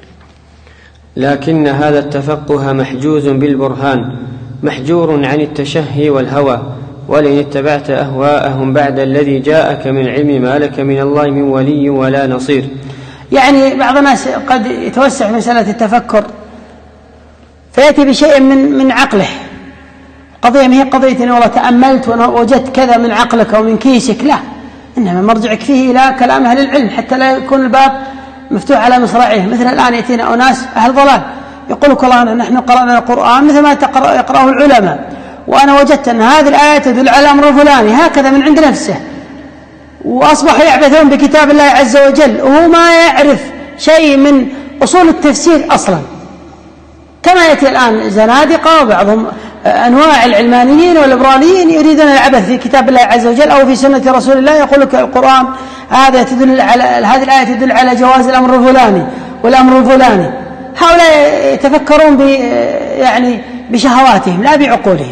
لكن هذا التفقه محجوز بالبرهان، محجور عن التشهي والهوى، ولئن اتبعت أهواءهم بعد الذي جاءك من العلم ما لك من الله من ولي ولا نصير. يعني بعض الناس قد يتوسع في مسألة التفكر فيأتي بشيء من من عقله. قضية ما هي قضية أن والله تأملت ووجدت كذا من عقلك أو من كيسك، لا، إنما مرجعك فيه إلى كلام أهل العلم حتى لا يكون الباب مفتوح على مصراعيه. مثل الآن يأتينا أناس أهل ضلال يقولوا والله نحن قرأنا القرآن مثل ما يقرأه العلماء، وأنا وجدت أن هذه الآية تدل على أمر فلاني هكذا من عند نفسه، وأصبحوا يعبثون بكتاب الله عز وجل وهو ما يعرف شيء من أصول التفسير أصلا، كما يأتي الآن زنادقة وبعضهم أنواع العلمانيين والليبراليين يريدون العبث في كتاب الله عز وجل أو في سنة رسول الله. يقول لك القرآن هذا تدل على هذه الآية تدل على جواز الأمر الفلاني والأمر الفلاني. هؤلاء يتفكرون ب يعني بشهواتهم لا بعقولهم.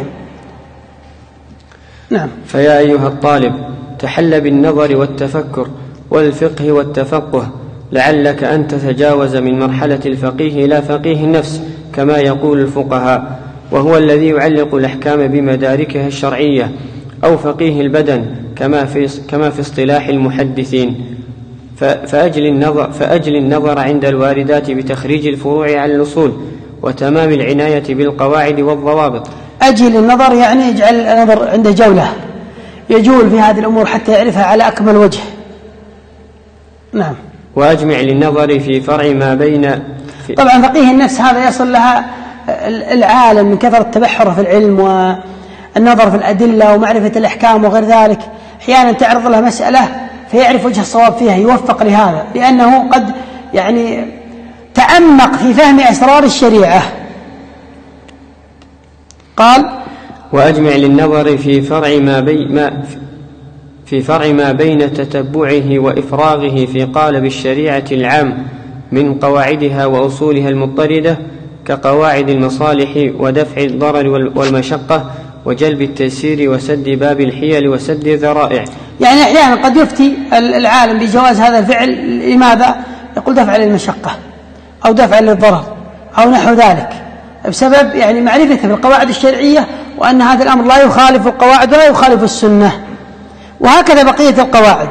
نعم. فيا أيها الطالب تحل بالنظر والتفكر والفقه والتفقه، لعلك أن تتجاوز من مرحلة الفقيه إلى فقيه النفس كما يقول الفقهاء، وهو الذي يعلق الأحكام بمداركها الشرعية، أو فقيه البدن كما في, كما في اصطلاح المحدثين. فأجل النظر, فأجل النظر عند الواردات بتخريج الفروع على الأصول، وتمام العناية بالقواعد والضوابط. أجل النظر يعني يجعل النظر عنده جولة، يجول في هذه الأمور حتى يعرفها على أكمل وجه. نعم. وأجمع للنظر في فرع ما بين في طبعا فقيه النفس هذا يصل لها العالم من كثرة التبحر في العلم والنظر في الأدلة ومعرفة الأحكام وغير ذلك. أحيانا تعرض له مسألة فيعرف وجه الصواب فيها، يوفق لهذا لأنه قد يعني تأمق في فهم أسرار الشريعة. قال: وأجمع للنظر في فرع ما بين ما في فرع ما بين تتبعه وإفراغه في قالب الشريعة العام من قواعدها وأصولها المضطردة، كقواعد المصالح ودفع الضرر والمشقة وجلب التيسير وسد باب الحيل وسد الذرائع. يعني أحيانا قد يفتي العالم بجواز هذا الفعل، لماذا؟ يقول دفع للمشقة أو دفع للضرر أو نحو ذلك، بسبب يعني معرفته بالقواعد الشرعية وأن هذا الأمر لا يخالف القواعد ولا يخالف السنة، وهكذا بقية القواعد.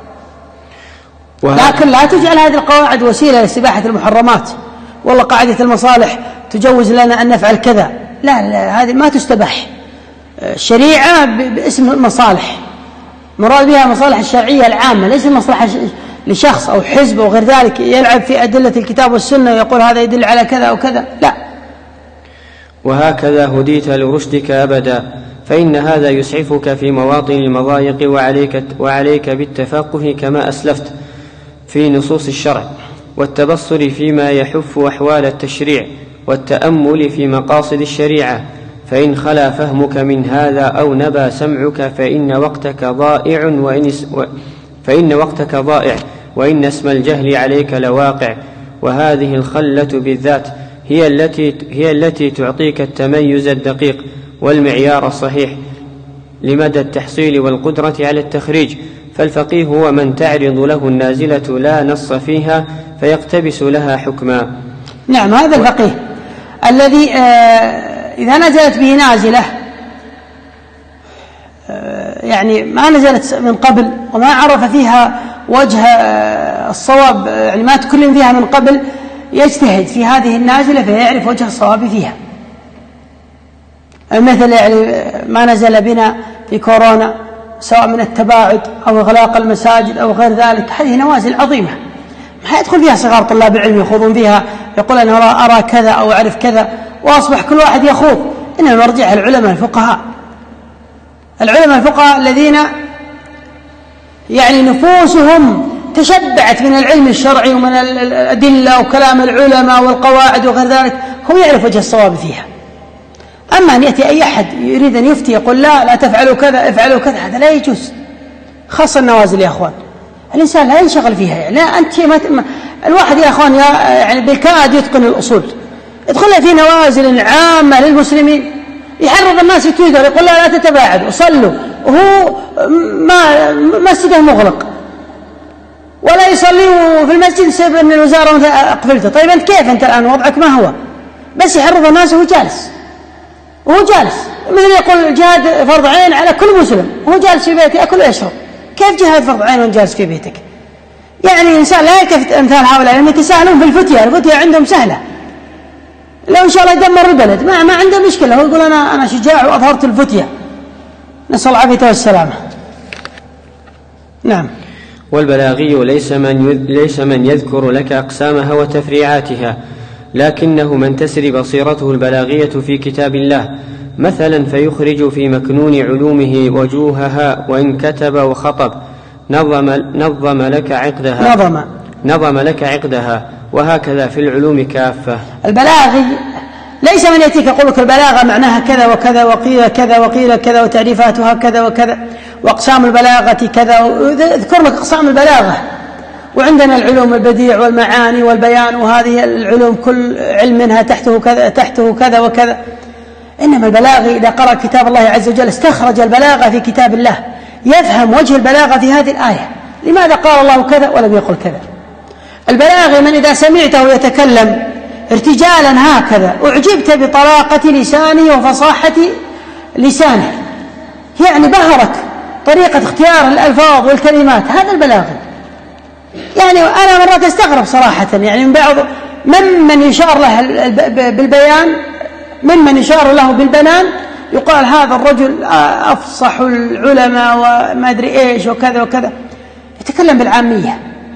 لكن لا تجعل هذه القواعد وسيلة لاستباحة المحرمات. والله قاعدة المصالح تجوز لنا أن نفعل كذا، لا لا، هذه ما تستباح. الشريعة باسم المصالح مراد بها المصالح الشرعية العامة، ليس المصلحة لشخص أو حزب أو غير ذلك يلعب في أدلة الكتاب والسنة ويقول هذا يدل على كذا أو كذا، لا. وهكذا هديت لرشدك أبدا، فإن هذا يسعفك في مواطن المضايق، وعليك, وعليك بالتفقه كما أسلفت في نصوص الشرع، والتبصر فيما يحف أحوال التشريع، والتأمل في مقاصد الشريعة. فإن خلا فهمك من هذا أو نبى سمعك فإن وقتك ضائع وإن, فإن وقتك ضائع وإن اسم الجهل عليك لواقع. وهذه الخلة بالذات هي التي, هي التي تعطيك التميز الدقيق والمعيار الصحيح لمدى التحصيل والقدرة على التخريج. فالفقيه هو من تعرض له النازلة لا نص فيها فيقتبس لها حكما. نعم، هذا الفقيه الذي آه إذا نزلت به نازلة آه يعني ما نزلت من قبل وما عرف فيها وجه آه الصواب، يعني ما تكلم فيها من قبل، يجتهد في هذه النازلة فيعرف وجه الصواب فيها. مثل يعني ما نزل بنا في كورونا سواء من التباعد أو إغلاق المساجد أو غير ذلك، هذه نوازل عظيمة ما يدخل فيها صغار طلاب العلم يخوضون فيها، يقول أنا أرى كذا أو أعرف كذا، وأصبح كل واحد يخوض. إنما مرجع العلماء الفقهاء، العلماء الفقهاء الذين يعني نفوسهم تشبعت من العلم الشرعي ومن الأدلة وكلام العلماء والقواعد وغير ذلك، هو يعرف وجه الصواب فيها. أما أن يأتي أي أحد يريد أن يفتي يقول لا لا تفعلوا كذا افعلوا كذا، هذا لا يجوز، خاصة النوازل يا أخوان. الإنسان لا ينشغل فيها، يعني لا أنت ما الواحد يا أخوان يعني بالكاد يتقن الأصول، يدخل في نوازل عامة للمسلمين، يحرض الناس يتويدوا، يقول لا لا تتباعدوا صلوا، وهو ما مسجده مغلق ولا يصلي في المسجد بسبب أن الوزارة مثلا أقفلته. طيب أنت كيف أنت الآن وضعك ما هو؟ بس يحرض الناس وهو جالس، وهو جالس مثل يقول الجهاد فرض عين على كل مسلم وهو جالس في بيته يأكل ويشرب. كيف جهاد فرض عين وانت جالس في بيتك؟ يعني الإنسان لا يكفي أمثال هؤلاء لأنك يسهلون في الفتية، الفتية عندهم سهلة، لو إن شاء الله يدمر البلد ما ما عنده مشكلة، هو يقول أنا أنا شجاع وأظهرت الفتية، نسأل العافية والسلامة. نعم. والبلاغي ليس من ليس من يذكر لك أقسامها وتفريعاتها، لكنه من تسري بصيرته البلاغية في كتاب الله مثلا فيخرج في مكنون علومه وجوهها، وإن كتب وخطب نظم, نظم لك عقدها نظم نظم لك عقدها وهكذا في العلوم كافة. البلاغي ليس من يأتيك يقول لك البلاغة معناها كذا وكذا وقيل كذا وقيل كذا وتعريفاتها كذا وكذا وأقسام البلاغة كذا، اذكر لك أقسام البلاغة، وعندنا العلوم البديع والمعاني والبيان، وهذه العلوم كل علم منها تحته كذا تحته كذا وكذا. إنما البلاغي إذا قرأ كتاب الله عز وجل استخرج البلاغة في كتاب الله، يفهم وجه البلاغة في هذه الآية، لماذا قال الله كذا ولم يقل كذا. البلاغي من إذا سمعته يتكلم ارتجالا هكذا أعجبت بطلاقة لسانه وفصاحة لسانه، يعني بهرك طريقة اختيار الألفاظ والكلمات، هذا البلاغي. يعني أنا مرات أستغرب صراحة يعني من بعض ممن يشار له بالبيان، ممن يشار له بالبنان، يقال هذا الرجل أفصح العلماء وما أدري إيش وكذا وكذا، يتكلم بالعامية،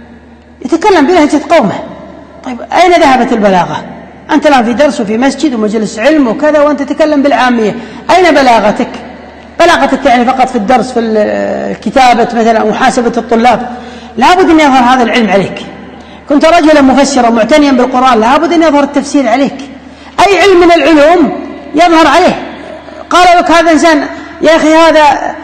يتكلم بلهجة قومه. طيب أين ذهبت البلاغة؟ أنت الآن في درس وفي مسجد ومجلس علم وكذا وأنت تتكلم بالعامية، أين بلاغتك؟ بلاغتك يعني فقط في الدرس، في الكتابة مثلا، محاسبة الطلاب. لابد أن يظهر هذا العلم عليك. كنت رجلا مفسرا معتنيا بالقرآن، لابد أن يظهر التفسير عليك. أي علم من العلوم يظهر عليه. قال لك هذا إنسان يا أخي هذا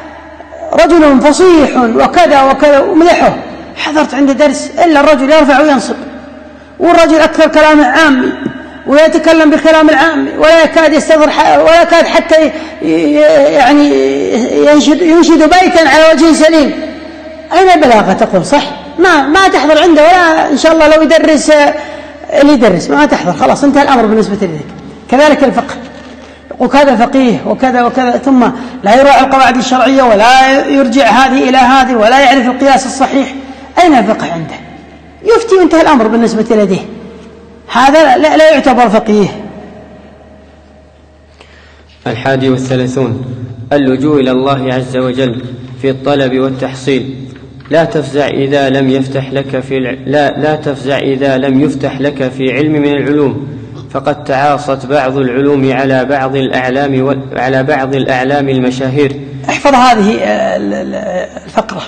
رجل فصيح وكذا وكذا ومدحه، حضرت عنده درس إلا الرجل يرفع وينصب، والرجل أكثر كلام عامي ويتكلم بالكلام العامي ولا يكاد يستظهر ولا يكاد حتى يعني ينشد, ينشد بيتا على وجه سليم. أين البلاغة تقول صح؟ ما ما تحضر عنده، ولا إن شاء الله لو يدرس اللي يدرس ما تحضر، خلاص انتهى الأمر بالنسبة لذلك. كذلك الفقه، وكذا فقيه وكذا وكذا، ثم لا يراعي القواعد الشرعية ولا يرجع هذه إلى هذه ولا يعرف القياس الصحيح. أين الفقه عنده؟ يفتي وانتهى الأمر بالنسبة لديه، هذا لا, لا يعتبر فقيه. الحادي والثلاثون اللجوء إلى الله عز وجل في الطلب والتحصيل. لا تفزع إذا لم يفتح لك في الع... لا لا تفزع إذا لم يفتح لك في علم من العلوم، فقد تعاصت بعض العلوم على بعض الأعلام و... على بعض الأعلام المشاهير. احفظ هذه الفقرة،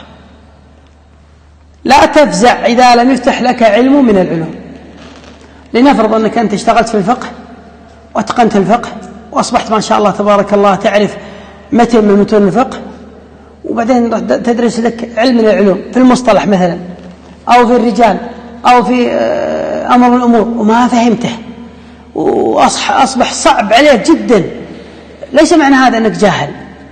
لا تفزع إذا لم يفتح لك علم من العلوم. لنفرض أنك أنت اشتغلت في الفقه واتقنت الفقه وأصبحت ما شاء الله تبارك الله تعرف متن من متون الفقه، وبعدين تدرس لك علم من العلوم في المصطلح مثلا أو في الرجال أو في أمر الأمور وما فهمته وأصبح صعب عليك جدا. ليس معنى هذا أنك جاهل.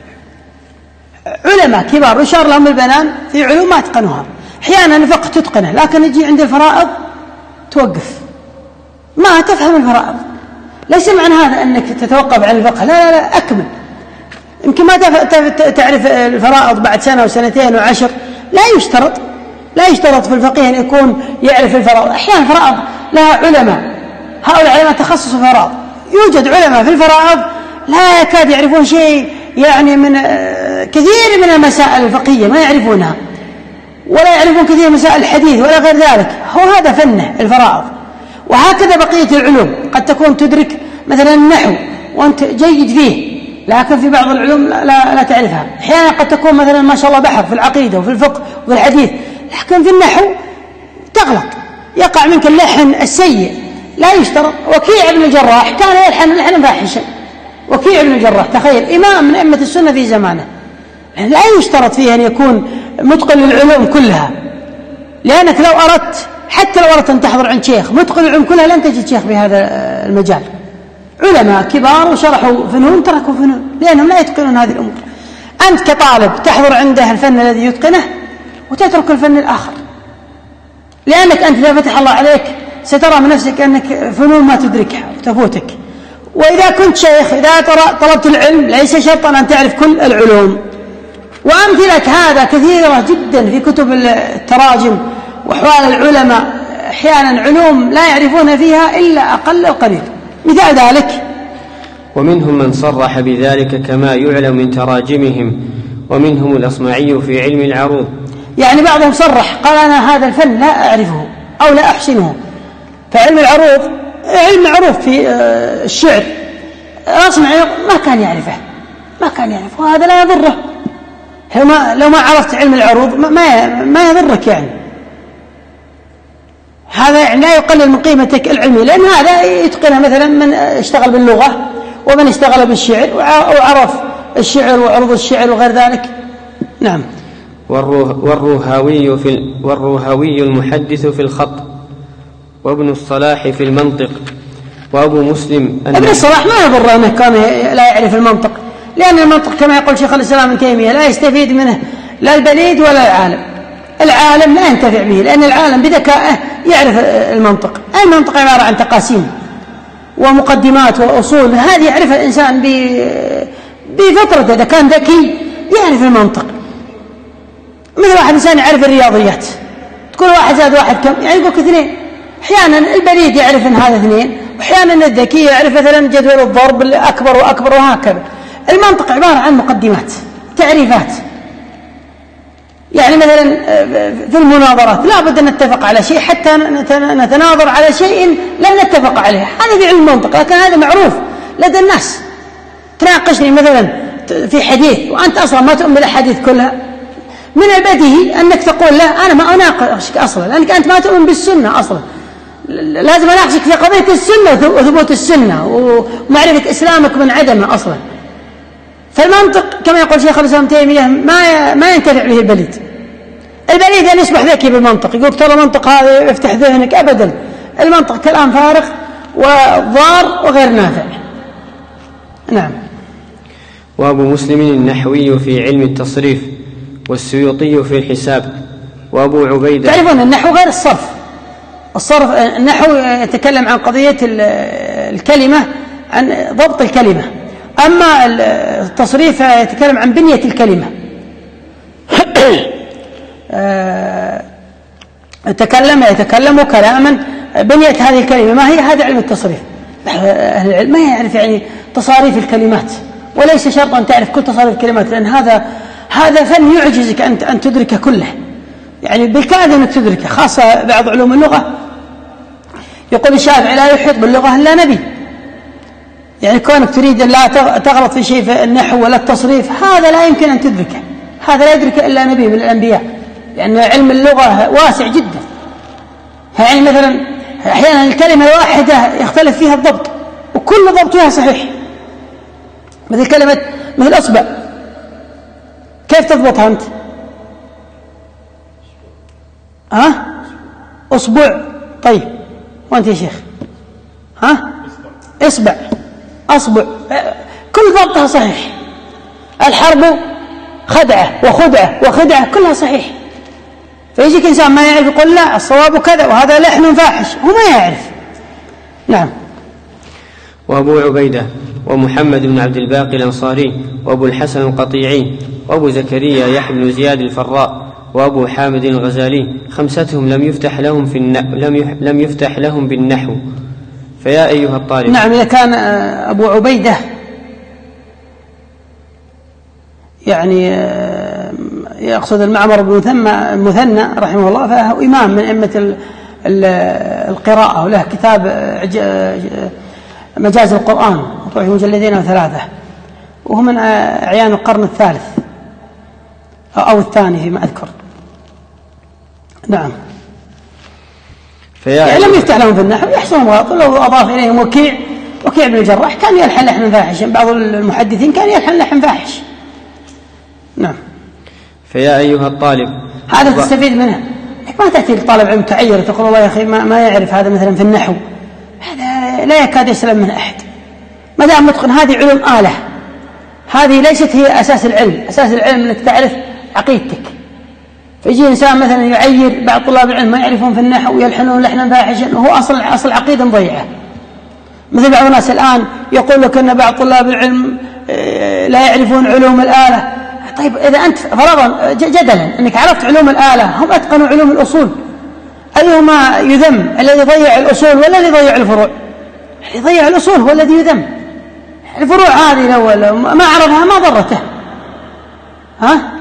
علماء كبار يشار لهم البنان في علوم ما اتقنوها، أحيانا الفقه تتقنه لكن يجي عند الفرائض توقف، ما تفهم الفرائض. ليس معنى هذا أنك تتوقف عن الفقه، لا لا لا أكمل. يمكن ما تعرف الفرائض بعد سنة وسنتين وعشر، لا يشترط لا يشترط في الفقيه أن يكون يعرف الفرائض. أحيانا الفرائض لها علماء، هؤلاء علماء تخصص الفرائض. يوجد علماء في الفرائض لا يكاد يعرفون شيء يعني من كثير من المسائل الفقهية ما يعرفونها، ولا يعرفون كثير من مسائل الحديث ولا غير ذلك. هو هذا فنه الفرائض. وهكذا بقية العلوم، قد تكون تدرك مثلا النحو وأنت جيد فيه لكن في بعض العلوم لا, لا تعرفها. أحيانا قد تكون مثلا ما شاء الله بحر في العقيدة وفي الفقه وفي الحديث، لكن في النحو تغلط، يقع منك اللحن السيء. لا يشترط. وكيع بن الجراح كان يلحن لحنا فاحشا، وكيع بن الجراح تخيل إمام من أئمة السنة في زمانه، لا يشترط فيه أن يكون متقن للعلوم كلها، لأنك لو أردت حتى لو أردت أن تحضر عند شيخ متقن العلوم كلها لن تجد شيخ بهذا المجال. علماء كبار وشرحوا فنون تركوا فنون لأنهم لا يتقنون هذه الأمور. أنت كطالب تحضر عنده الفن الذي يتقنه وتترك الفن الآخر، لأنك أنت إذا فتح الله عليك سترى من نفسك أنك فنون ما تدركها وتفوتك. وإذا كنت شيخ إذا طلبت العلم ليس شرطا أن تعرف كل العلوم. وأمثلة هذا كثيرة جدا في كتب التراجم وأحوال العلماء، أحيانا علوم لا يعرفون فيها إلا أقل القليل. مثال ذلك ومنهم من صرح بذلك كما يعلم من تراجمهم، ومنهم الأصمعي في علم العروض. يعني بعضهم صرح قال أنا هذا الفن لا أعرفه أو لا أحسنه. فعلم العروض علم معروف في الشعر، الأصمعي ما كان يعرفه ما كان يعرفه وهذا لا يضره. لو ما عرفت علم العروض ما ما يضرك، يعني هذا يعني لا يقلل من قيمتك العلمية، لأن هذا يتقنها مثلا من اشتغل باللغة ومن اشتغل بالشعر وعرف الشعر وعروض الشعر وغير ذلك. نعم. والروهاوي في والروهاوي المحدث في الخط، وابن الصلاح في المنطق، وأبو مسلم. ابن الصلاح ما يضر أنه كان لا يعرف المنطق، لأن المنطق كما يقول شيخ الإسلام ابن تيمية لا يستفيد منه لا البليد ولا العالم. العالم لا ينتفع به، لأن العالم بذكائه يعرف المنطق. المنطق عبارة عن تقاسيم ومقدمات وأصول، هذه يعرفها الإنسان بفطرته. إذا كان ذكي يعرف المنطق. مثل واحد إنسان يعرف الرياضيات، تقول واحد زائد واحد كم، يعني يقولك اثنين. أحيانا البليد يعرف أن هذا اثنين، وأحيانا الذكي يعرف مثلا جدول الضرب الأكبر وأكبر وهكذا. المنطق عبارة عن مقدمات تعريفات. يعني مثلا في المناظرات لا بد أن نتفق على شيء حتى نتناظر على شيء لم نتفق عليه، هذا في علم المنطق، لكن هذا معروف لدى الناس. تناقشني مثلا في حديث وأنت أصلا ما تؤمن بالأحاديث كلها، من البديهي أنك تقول لا أنا ما أناقشك أصلا، لأنك أنت ما تؤمن بالسنة أصلا. لازم أناقشك في قضية السنة وثبوت السنة ومعرفة إسلامك من عدمه أصلا. فالمنطق كما يقول شيخ الإسلام ابن تيمية ما ما ينتفع به البليد. البليد أن يصبح ذكي بالمنطق، يقول ترى المنطق هذا يفتح ذهنك. أبدا، المنطق كلام فارغ وضار وغير نافع. نعم. وأبو مسلم النحوي في علم التصريف، والسيوطي في الحساب، وأبو عبيدة. تعرفون النحو غير الصرف. الصرف النحو يتكلم عن قضية الكلمة، عن ضبط الكلمة، أما التصريف يتكلم عن بنية الكلمة. يتكلم يتكلم كلاما بنية هذه الكلمة ما هي، هذا علم التصريف. أهل العلم ما يعرف يعني تصاريف الكلمات، وليس شرطا أن تعرف كل تصاريف الكلمات، لأن هذا هذا فن يعجزك أن أن تدرك كله، يعني بالكاد أن تدركه. خاصة بعض علوم اللغة يقول الشافعي لا يحيط باللغة إلا نبي. يعني كونك تريد أن لا تغلط في شيء في النحو ولا التصريف، هذا لا يمكن أن تدركه، هذا لا يدرك إلا نبي من الأنبياء، لأن علم اللغة واسع جدا. يعني مثلا أحيانا الكلمة الواحدة يختلف فيها الضبط، وكل ضبط فيها صحيح. مثل كلمة مثل أصبع، كيف تضبطها أنت؟ ها؟ أصبع. طيب وأنت يا شيخ؟ ها؟ إصبع، أصبع، كل ضبطها صحيح. الحرب خدعة وخدعة وخدعة كلها صحيح. فيجيك إنسان ما يعرف يقول لا الصواب كذا وهذا لحن فاحش، هو ما يعرف. نعم. وأبو عبيدة، ومحمد بن عبد الباقي الأنصاري، وأبو الحسن القطيعي، وأبو زكريا يحيى بن زياد الفراء، وأبو حامد الغزالي، خمستهم لم يفتح لهم في النحو لم لم يفتح لهم بالنحو. فيا أيها الطالب. نعم. إذا كان أبو عبيدة يعني يقصد المعمر بن المثنى رحمه الله، فهو إمام من أئمة القراءة، وله كتاب مجاز القرآن مطبوع في مجلدين وثلاثة، وهو من أعيان القرن الثالث أو الثاني فيما أذكر. نعم. يعني لم يفتح لهم في النحو، يحصلهم غلط. ولو أضاف إليهم وكيع وكيع بن الجراح كان يلحن لحن فاحشا، بعض المحدثين كان يلحن لحن فاحش. نعم. فيا أيها الطالب، هذا تستفيد منه. ما تأتي لطالب علم تعير تقول والله يا أخي ما, ما يعرف هذا مثلا في النحو، هذا لا يكاد يسلم من أحد ما دام متقن. هذه علوم آلة، هذه ليست هي أساس العلم. أساس العلم أنك تعرف عقيدتك. فيجي إنسان مثلا يعير بعض طلاب العلم ما يعرفون في النحو ويلحنون لحنا فاحشا وهو أصل أصل عقيدة مضيعة. مثل بعض الناس الآن يقول لك أن بعض طلاب العلم لا يعرفون علوم الآلة. طيب إذا أنت فرضا جدلا أنك عرفت علوم الآلة، هم أتقنوا علوم الأصول، أيهما يذم؟ الذي يضيع الأصول ولا الذي يضيع الفروع؟ الذي يضيع الأصول هو الذي يذم. الفروع هذه لو ما عرفها ما ضرته. ها؟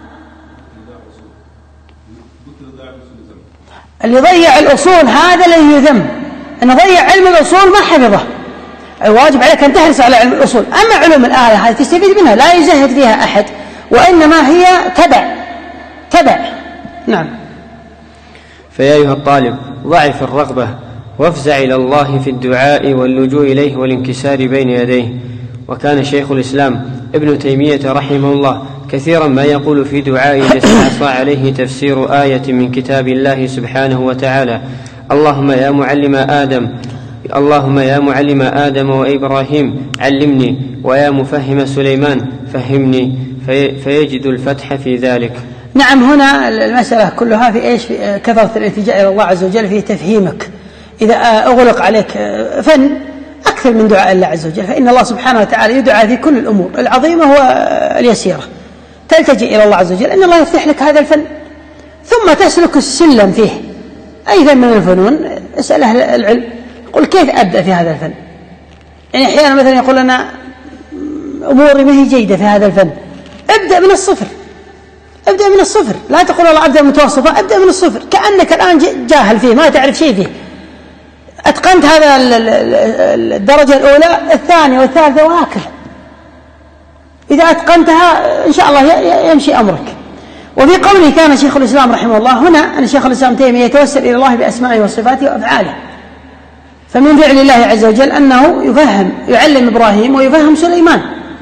اللي يضيع الأصول هذا الذي يذم. أن يضيع علم الأصول ما حفظه، الواجب عليك أن تحرص على علم الأصول. أما علوم الآلة هذه تستفيد منها، لا يزهد فيها أحد، وإنما هي تبع تبع. نعم. فيا أيها الطالب ضعف الرغبة وافزع إلى الله في الدعاء واللجوء إليه والانكسار بين يديه. وكان شيخ الإسلام ابن تيمية رحمه الله كثيرا ما يقول في دعاء إذا استعصى عليه تفسير آية من كتاب الله سبحانه وتعالى: اللهم يا معلم آدم اللهم يا معلم آدم وإبراهيم علمني، ويا مفهم سليمان فهمني، في فيجد الفتح في ذلك. نعم. هنا المسألة كلها في إيش؟ في كثرة الالتجاء إلى الله عز وجل في تفهيمك. إذا أغلق عليك فن أكثر من دعاء الله عز وجل، فإن الله سبحانه وتعالى يدعى في كل الأمور العظيمة واليسيرة. تلتجئ إلى الله عز وجل أن الله يفتح لك هذا الفن، ثم تسلك السلم فيه. أي فن من الفنون اسأل أهل العلم، قل كيف أبدأ في هذا الفن. يعني أحيانا مثلا يقول لنا أموري ما هي جيدة في هذا الفن، ابدأ من الصفر. ابدأ من الصفر، لا تقول والله أبدأ متوسطة، ابدأ من الصفر كأنك الآن جاهل فيه ما تعرف شيء فيه. أتقنت هذا الدرجة الأولى الثانية والثالثة وهكذا. إذا أتقنتها إن شاء الله يمشي أمرك. وفي قوله كان شيخ الإسلام رحمه الله، هنا أن شيخ الإسلام تيمية يتوسل إلى الله بأسمائه وصفاته وأفعاله. فمن فعل الله عز وجل أنه يفهم يعلم إبراهيم ويفهم سليمان.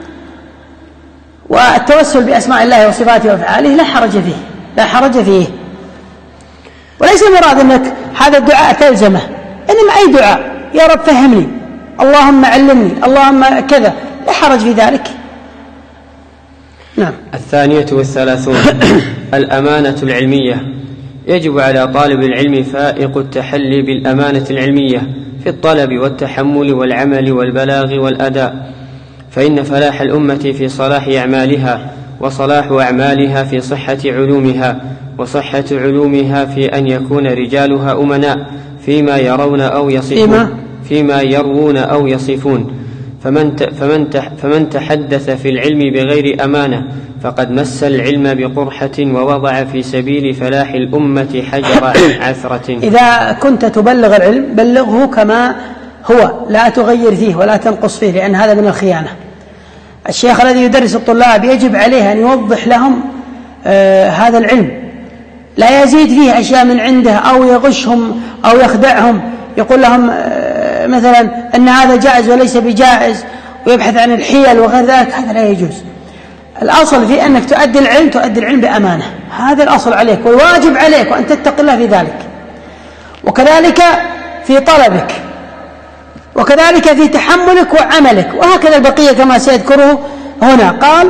والتوسل بأسماء الله وصفاته وأفعاله لا حرج فيه لا حرج فيه وليس المراد أنك هذا الدعاء تلزمه، إنما أي دعاء يا رب فهمني، اللهم علمني، اللهم كذا، لا حرج في ذلك. نعم. الثانية والثلاثون الأمانة العلمية. يجب على طالب العلم فائق التحلي بالأمانة العلمية في الطلب والتحمل والعمل والبلاغ والأداء، فإن فلاح الأمة في صلاح أعمالها، وصلاح أعمالها في صحة علومها، وصحة علومها في أن يكون رجالها أمناء فيما يرون أو يصفون فيما يروون أو يصفون. فمن فمن فمن تحدث في العلم بغير أمانة فقد مس العلم بقرحة ووضع في سبيل فلاح الأمة حجر عثرة. إذا كنت تبلغ العلم بلغه كما هو، لا تغير فيه ولا تنقص فيه، لأن هذا من الخيانة. الشيخ الذي يدرس الطلاب يجب عليه أن يوضح لهم آه هذا العلم، لا يزيد فيه أشياء من عنده أو يغشهم أو يخدعهم، يقول لهم آه مثلا أن هذا جائز وليس بجائز، ويبحث عن الحيل وغير ذلك، هذا لا يجوز. الأصل في أنك تؤدي العلم تؤدي العلم بأمانة، هذا الأصل عليك والواجب عليك، وأن تتقي الله في ذلك. وكذلك في طلبك، وكذلك في تحملك وعملك، وهكذا البقية كما سيذكره هنا. قال: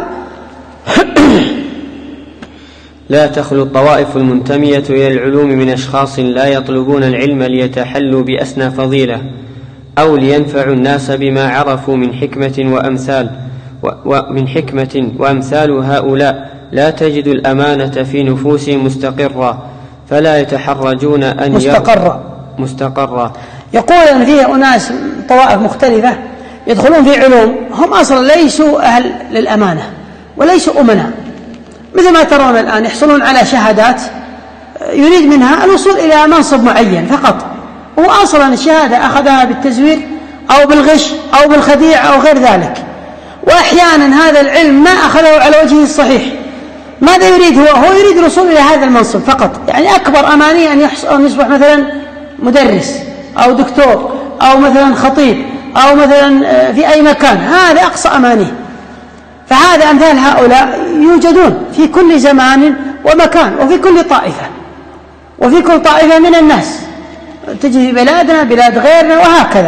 لا تخلو الطوائف المنتمية إلى العلوم من أشخاص لا يطلبون العلم ليتحلوا بأسنى فضيلة أو لينفعوا الناس بما عرفوا من حكمة وأمثال ومن حكمة وأمثال هؤلاء لا تجد الأمانة في نفوسهم مستقرة، فلا يتحرجون أن مستقرة مستقرة يقول أن فيه أناس طوائف مختلفة يدخلون في علوم هم أصلا ليسوا أهل للأمانة وليسوا أمنا، مثل ما ترون الآن يحصلون على شهادات يريد منها الوصول إلى منصب معين فقط، هو أصلا الشهادة أخذها بالتزوير أو بالغش أو بالخديع أو غير ذلك. وأحيانا هذا العلم ما أخذه على وجهه الصحيح. ماذا يريد هو؟ هو يريد الوصول إلى هذا المنصب فقط، يعني أكبر أماني أن يصبح مثلا مدرس أو دكتور أو مثلا خطيب أو مثلا في أي مكان، هذا أقصى أمانيه. فهذا أمثال هؤلاء يوجدون في كل زمان ومكان وفي كل طائفة، وفي كل طائفة من الناس، تجي في بلادنا بلاد غيرنا وهكذا.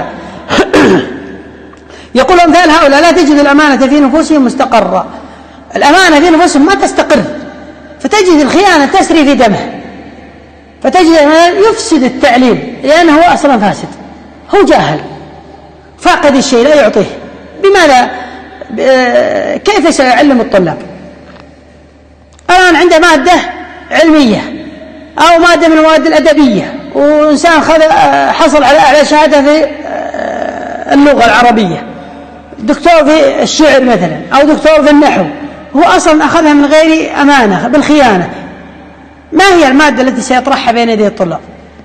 يقول أمثال هؤلاء لا تجد الأمانة في نفوسهم مستقرة. الأمانة في نفوسهم ما تستقر، فتجد الخيانة تسري في دمه، فتجد يفسد التعليم لأنه هو أصلا فاسد، هو جاهل فاقد الشيء لا يعطيه. بماذا كيف سيعلم الطلاب؟ الآن عنده مادة علمية أو مادة من المواد الأدبية، وإنسان حصل على أعلى شهادة في اللغة العربية، دكتور في الشعر مثلا أو دكتور في النحو، هو أصلا أخذها من غير أمانة بالخيانة. ما هي المادة التي سيطرحها بين يدي الطلاب؟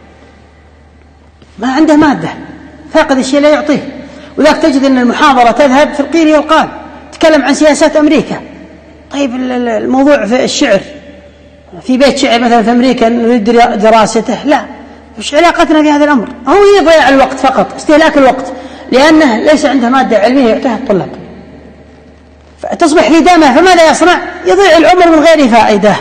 ما عنده مادة، فاقد الشيء لا يعطيه. وذاك تجد أن المحاضرة تذهب في القيل والقال، تكلم عن سياسات أمريكا. طيب الموضوع في الشعر، في بيت شعر مثلا في أمريكا نريد دراسته، لا، مش علاقتنا في هذا الأمر. هو يضيع الوقت فقط، استهلاك الوقت، لأنه ليس عنده مادة علمية يعطيها الطلاب، فتصبح في دمه. فماذا يصنع؟ يضيع العمر من غير فائدة.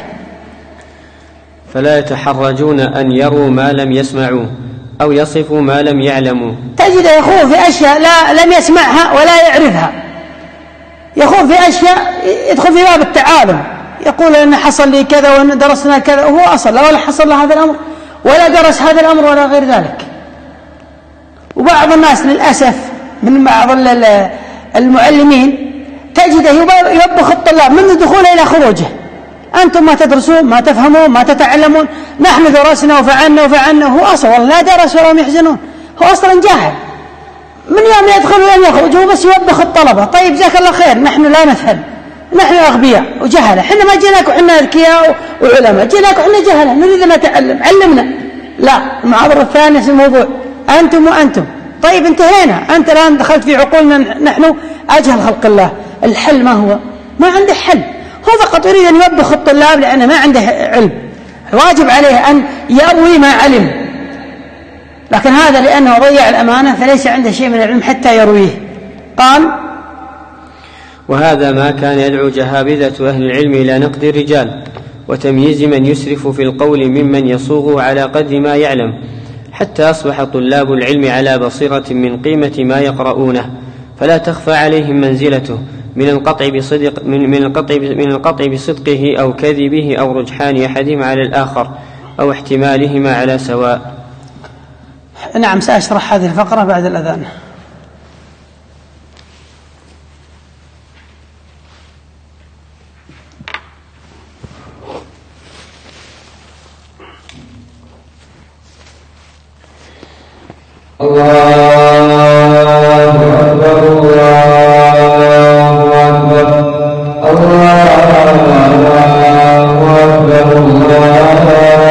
فلا يتحرجون أن يروا ما لم يسمعوا أو يصفوا ما لم يعلموا. تجد يخوض في أشياء لا لم يسمعها ولا يعرفها، يخوض في أشياء يدخل في باب التعالم، يقول أن حصل لي كذا وأن درسنا كذا، وهو أصل لا ولا حصل له هذا الأمر ولا درس هذا الأمر ولا غير ذلك. وبعض الناس للأسف من بعض المعلمين تجده يوبخ الطلاب منذ دخوله إلى خروجه: أنتم ما تدرسون، ما تفهمون، ما تتعلمون، نحن درسنا وفعلنا وفعلنا. هو أصلا لا درس ولا هم يحزنون، هو أصلا جاهل، من يوم يدخل ولم يخرج هو بس يوبخ الطلبة. طيب جزاك الله خير، نحن لا نفهم، نحن أغبياء وجهلة، حنا ما جيناك وحنا أذكياء وعلماء، جيناك وحنا جهلة نريد أن نتعلم، علمنا. لا، المحاضرة الثانية نفس الموضوع، أنتم وأنتم. طيب انتهينا، أنت الآن دخلت في عقولنا نحن أجهل خلق الله. الحل ما هو؟ ما عنده حل، هو فقط يريد أن يوبخ الطلاب لأنه ما عنده علم. الواجب عليه أن يروي ما علم، لكن هذا لأنه ضيع الأمانة فليس عنده شيء من العلم حتى يرويه. قال: وهذا ما كان يدعو جهابذة أهل العلم إلى نقد الرجال وتمييز من يسرف في القول ممن يصوغ على قدر ما يعلم، حتى أصبح طلاب العلم على بصيرة من قيمة ما يقرؤونه، فلا تخفى عليهم منزلته من القطع بصدق من من القطع من القطع بصدقه أو كذبه أو رجحان أحدهما على الآخر أو احتمالهما على سواء. نعم، سأشرح هذه الفقرة بعد الأذان. الله أكبر الله أكبر الله أكبر الله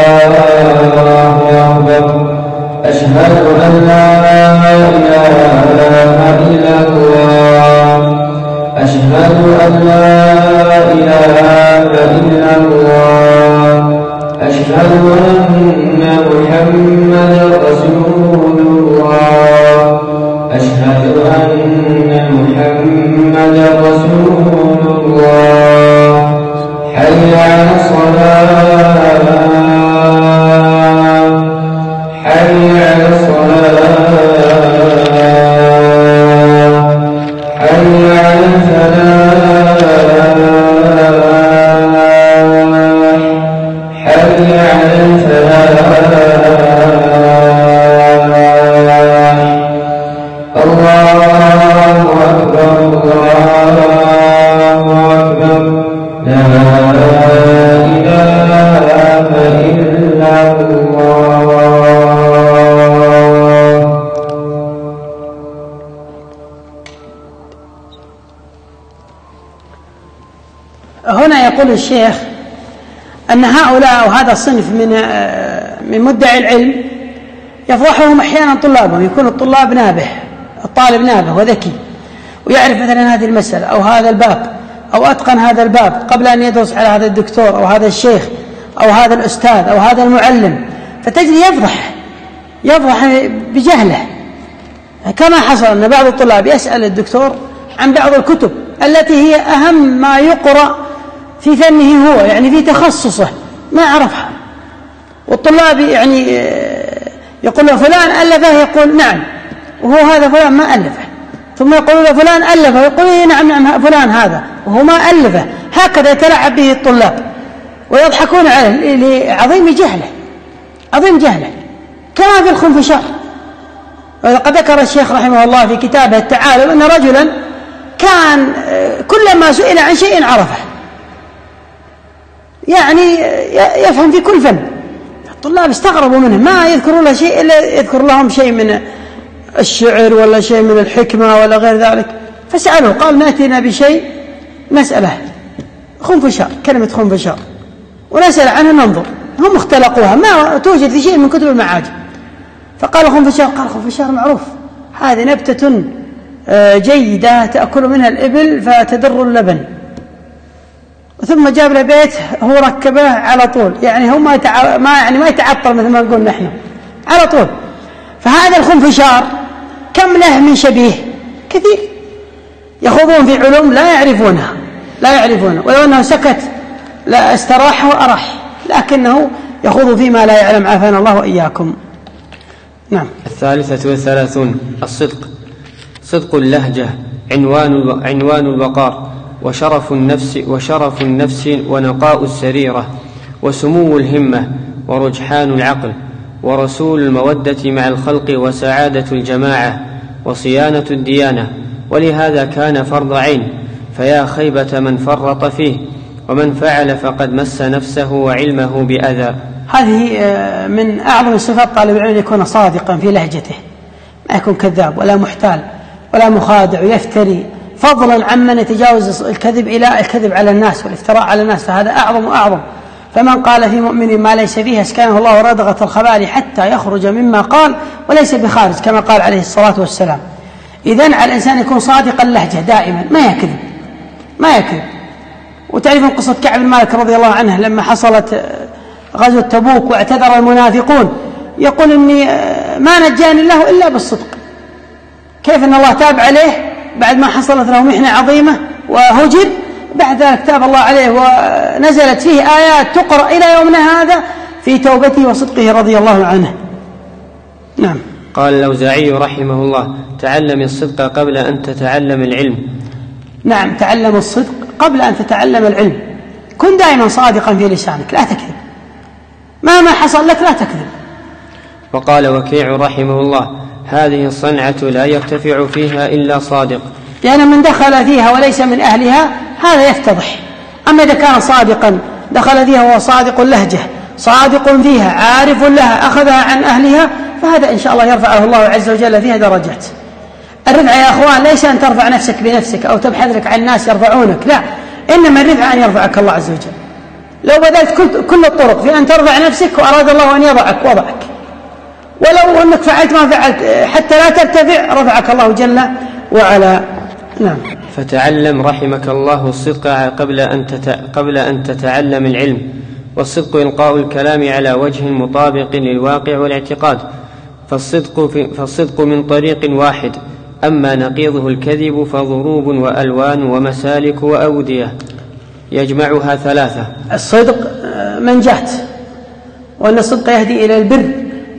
أكبر أشهد أن لا إله إلا الله أشهد أن لا إله إلا الله أشهد أن محمدا رسول الله أشهد أن محمدا رسول الله حي على الصلاة حي على الصلاة حي على الفلاح حي على الفلاح. الله أكبر الله أكبر لا إله إلا الله. هنا يقول الشيخ أن هؤلاء أو هذا الصنف من من مدعي العلم يفضحهم أحيانا طلابهم. يكون الطلاب نابه، الطالب نابه وذكي ويعرف مثلا هذه المسألة أو هذا الباب أو أتقن هذا الباب قبل أن يدرس على هذا الدكتور أو هذا الشيخ أو هذا الأستاذ أو هذا المعلم، فتجد يفضح يفضح بجهله. كما حصل أن بعض الطلاب يسأل الدكتور عن بعض الكتب التي هي أهم ما يقرأ في فنه هو، يعني في تخصصه، ما عرفها، والطلاب يعني يقول له فلان ألفه، يقول نعم، وهو هذا فلان ما ألفه. ثم يقول له فلان ألفه، يقول إيه نعم نعم فلان هذا وهو ما ألفه. هكذا يتلاعب به الطلاب ويضحكون عليه لعظيم جهله، عظيم جهله، كما في الخنفشار. وقد ذكر الشيخ رحمه الله في كتابه التعالم أن رجلا كان كلما سئل عن شيء عرفه، يعني يفهم في كل فن. الطلاب استغربوا منه، ما يذكرون له شيء إلا يذكر لهم شيء من الشعر ولا شيء من الحكمة ولا غير ذلك. فسألوا قال نأتينا بشيء نسأله، خنفشار، كلمة خنفشار، ونسأل عنه ننظر. هم اختلقوها، ما توجد في شيء من كتب المعاجم. فقال خنفشار، قال خنفشار معروف، هذه نبتة جيدة تأكل منها الإبل فتدر اللبن. ثم جاب له بيت هو ركبه على طول، يعني هو ما يتع... ما يعني ما يتعطل مثل ما نقول نحن، على طول. فهذا الخنفشار كم له من شبيه كثير، يخوضون في علوم لا يعرفونها، لا يعرفونها، ولو أنه سكت لا استراح وأرح، لكنه يخوض فيما لا يعلم، عافانا الله وإياكم. نعم. الثالثة والثلاثون: الصدق. صدق اللهجة عنوان عنوان الوقار، وشرف النفس وشرف النفس ونقاء السريرة، وسمو الهمة، ورجحان العقل، ورسول المودة مع الخلق، وسعادة الجماعة، وصيانة الديانة. ولهذا كان فرض عين، فيا خيبة من فرط فيه، ومن فعل فقد مس نفسه وعلمه بأذى. هذه من أعظم صفات طالب العلم، يكون صادقا في لهجته، ما يكون كذاب ولا محتال ولا مخادع ويفتري، فضلا عمن يتجاوز الكذب إلى الكذب على الناس والافتراء على الناس، فهذا أعظم وأعظم. فمن قال في مؤمن ما ليس فيه اسكنه الله ردغة الخبال حتى يخرج مما قال وليس بخارج، كما قال عليه الصلاة والسلام. إذن على الإنسان يكون صادق اللهجة دائما، ما يكذب ما يكذب. وتعرفون قصة كعب بن مالك رضي الله عنه لما حصلت غزوة تبوك واعتذر المنافقون، يقول إني ما نجاني الله إلا بالصدق. كيف أن الله تاب عليه بعد ما حصلت له محنة عظيمة وهجر، بعد ذلك تاب الله عليه ونزلت فيه آيات تقرأ إلى يومنا هذا في توبته وصدقه رضي الله عنه. نعم. قال الأوزاعي رحمه الله: تعلم الصدق قبل أن تتعلم العلم. نعم، تعلم الصدق قبل أن تتعلم العلم. كن دائما صادقا في لسانك، لا تكذب، مهما حصل لك لا تكذب. وقال وكيع رحمه الله: هذه الصنعة لا يرتفع فيها إلا صادق. لأن من دخل فيها وليس من أهلها هذا يفتضح. أما إذا كان صادقا دخل فيها وهو صادق اللهجة، صادق فيها، عارف لها، أخذها عن أهلها، فهذا إن شاء الله يرفعه الله عز وجل فيها درجات. الرفع يا أخوان ليس أن ترفع نفسك بنفسك أو تبحث لك عن الناس يرفعونك، لا، إنما الرفع أن يرفعك الله عز وجل. لو بذلت كل الطرق في أن ترفع نفسك وأراد الله أن يضعك وضعك، ولو أنك فعلت ما فعلت حتى لا ترتفع رفعك الله جل وعلا. نعم. فتعلم رحمك الله الصدق قبل أن قبل أن تتعلم العلم. والصدق إلقاء الكلام على وجه مطابق للواقع والاعتقاد، فالصدق, في فالصدق من طريق واحد، أما نقيضه الكذب فضروب وألوان ومسالك وأودية يجمعها ثلاثة. الصدق من جهة، وأن الصدق يهدي إلى البر،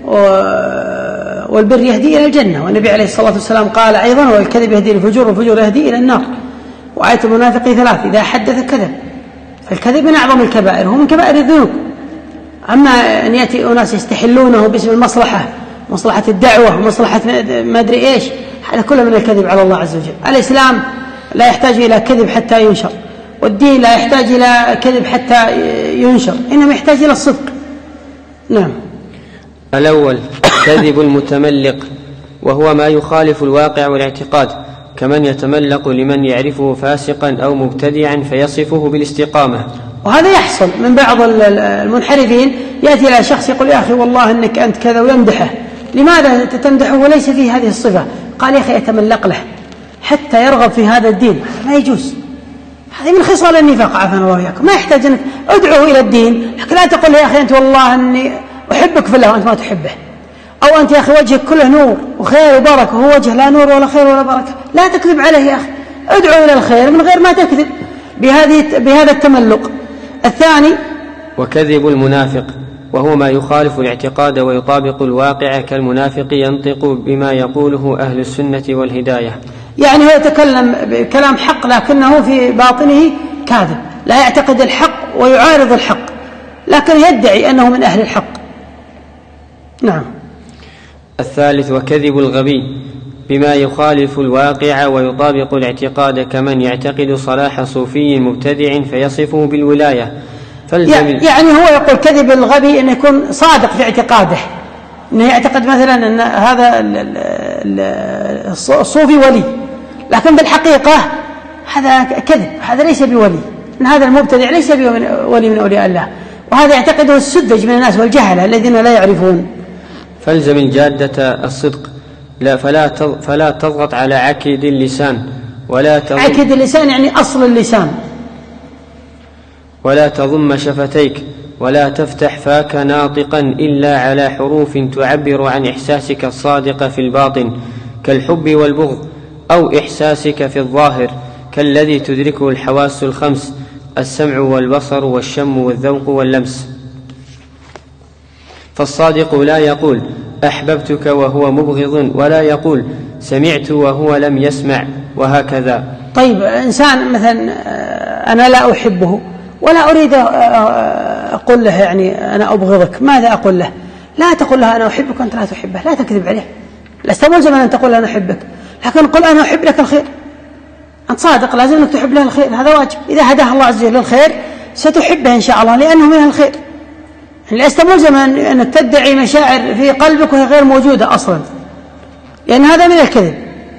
والبر يهدي إلى الجنة، والنبي عليه الصلاة والسلام قال أيضا: والكذب يهدي إلى الفجور، والفجور يهدي إلى النار. وآية المنافق ثلاث: إذا حدث كذب. فالكذب من أعظم الكبائر، هو من كبائر الذنوب. أما أن يأتي أناس يستحلونه باسم المصلحة، مصلحة الدعوة ومصلحة ما أدري إيش، هذا كله من الكذب على الله عز وجل. الإسلام لا يحتاج إلى كذب حتى ينشر، والدين لا يحتاج إلى كذب حتى ينشر، إنما يحتاج إلى الصدق. نعم. الأول كذب المتملق، وهو ما يخالف الواقع والاعتقاد، كمن يتملق لمن يعرفه فاسقا أو مبتدعا فيصفه بالاستقامة. وهذا يحصل من بعض المنحرفين، يأتي إلى شخص يقول: يا أخي والله أنك أنت كذا، ويمدحه. لماذا تمدحه وليس فيه هذه الصفة؟ قال: يا أخي يتملق له حتى يرغب في هذا الدين، ما يجوز. هذه من خصال النفاق، عافانا الله وإياكم. ما يحتاج أنك أدعوه إلى الدين، لكن لا تقول: يا أخي أنت والله أني أحبك في الله وأنت ما تحبه، أو أنت يا أخي وجهك كله نور وخير وبركة وهو وجه لا نور ولا خير ولا بركة. لا تكذب عليه يا أخي، ادعو إلى الخير من غير ما تكذب بهذه بهذا التملق. الثاني وكذب المنافق، وهو ما يخالف الاعتقاد ويطابق الواقع كالمنافق ينطق بما يقوله أهل السنة والهداية. يعني هو يتكلم بكلام حق لكنه في باطنه كاذب، لا يعتقد الحق ويعارض الحق، لكن يدعي أنه من أهل الحق. نعم. الثالث وكذب الغبي بما يخالف الواقع ويطابق الاعتقاد كمن يعتقد صلاح صوفي مبتدع فيصفه بالولاية. يعني هو يقول كذب الغبي أن يكون صادق في اعتقاده، أنه يعتقد مثلا أن هذا الصوفي ولي، لكن بالحقيقة هذا كذب، هذا ليس بولي، أن هذا المبتدع ليس بولي من أولياء الله، وهذا يعتقده السذج من الناس والجهلة الذين لا يعرفون. فالزم الجادة الصدق لا فلا فلا تضغط على عكد اللسان ولا تضم عكد اللسان يعني أصل اللسان، ولا تضم شفتيك ولا تفتح فاك ناطقا إلا على حروف تعبر عن إحساسك الصادق في الباطن كالحب والبغض، أو إحساسك في الظاهر كالذي تدركه الحواس الخمس السمع والبصر والشم والذوق واللمس. فالصادق لا يقول أحببتك وهو مبغض، ولا يقول سمعت وهو لم يسمع، وهكذا. طيب إنسان مثلا أنا لا أحبه ولا أريد أقول له يعني أنا أبغضك، ماذا أقول له؟ لا تقول له أنا أحبك وأنت لا تحبه، لا تكذب عليه، لست ملزما أن تقول أنا أحبك، لكن قل أنا أحب لك الخير، أنت صادق لازم أنك تحب له الخير، هذا واجب. إذا هداه الله عز وجل للخير ستحبه إن شاء الله لأنه من الخير، لست ملزما أن تدعي مشاعر في قلبك وهي غير موجودة أصلا، لأن هذا من الكذب.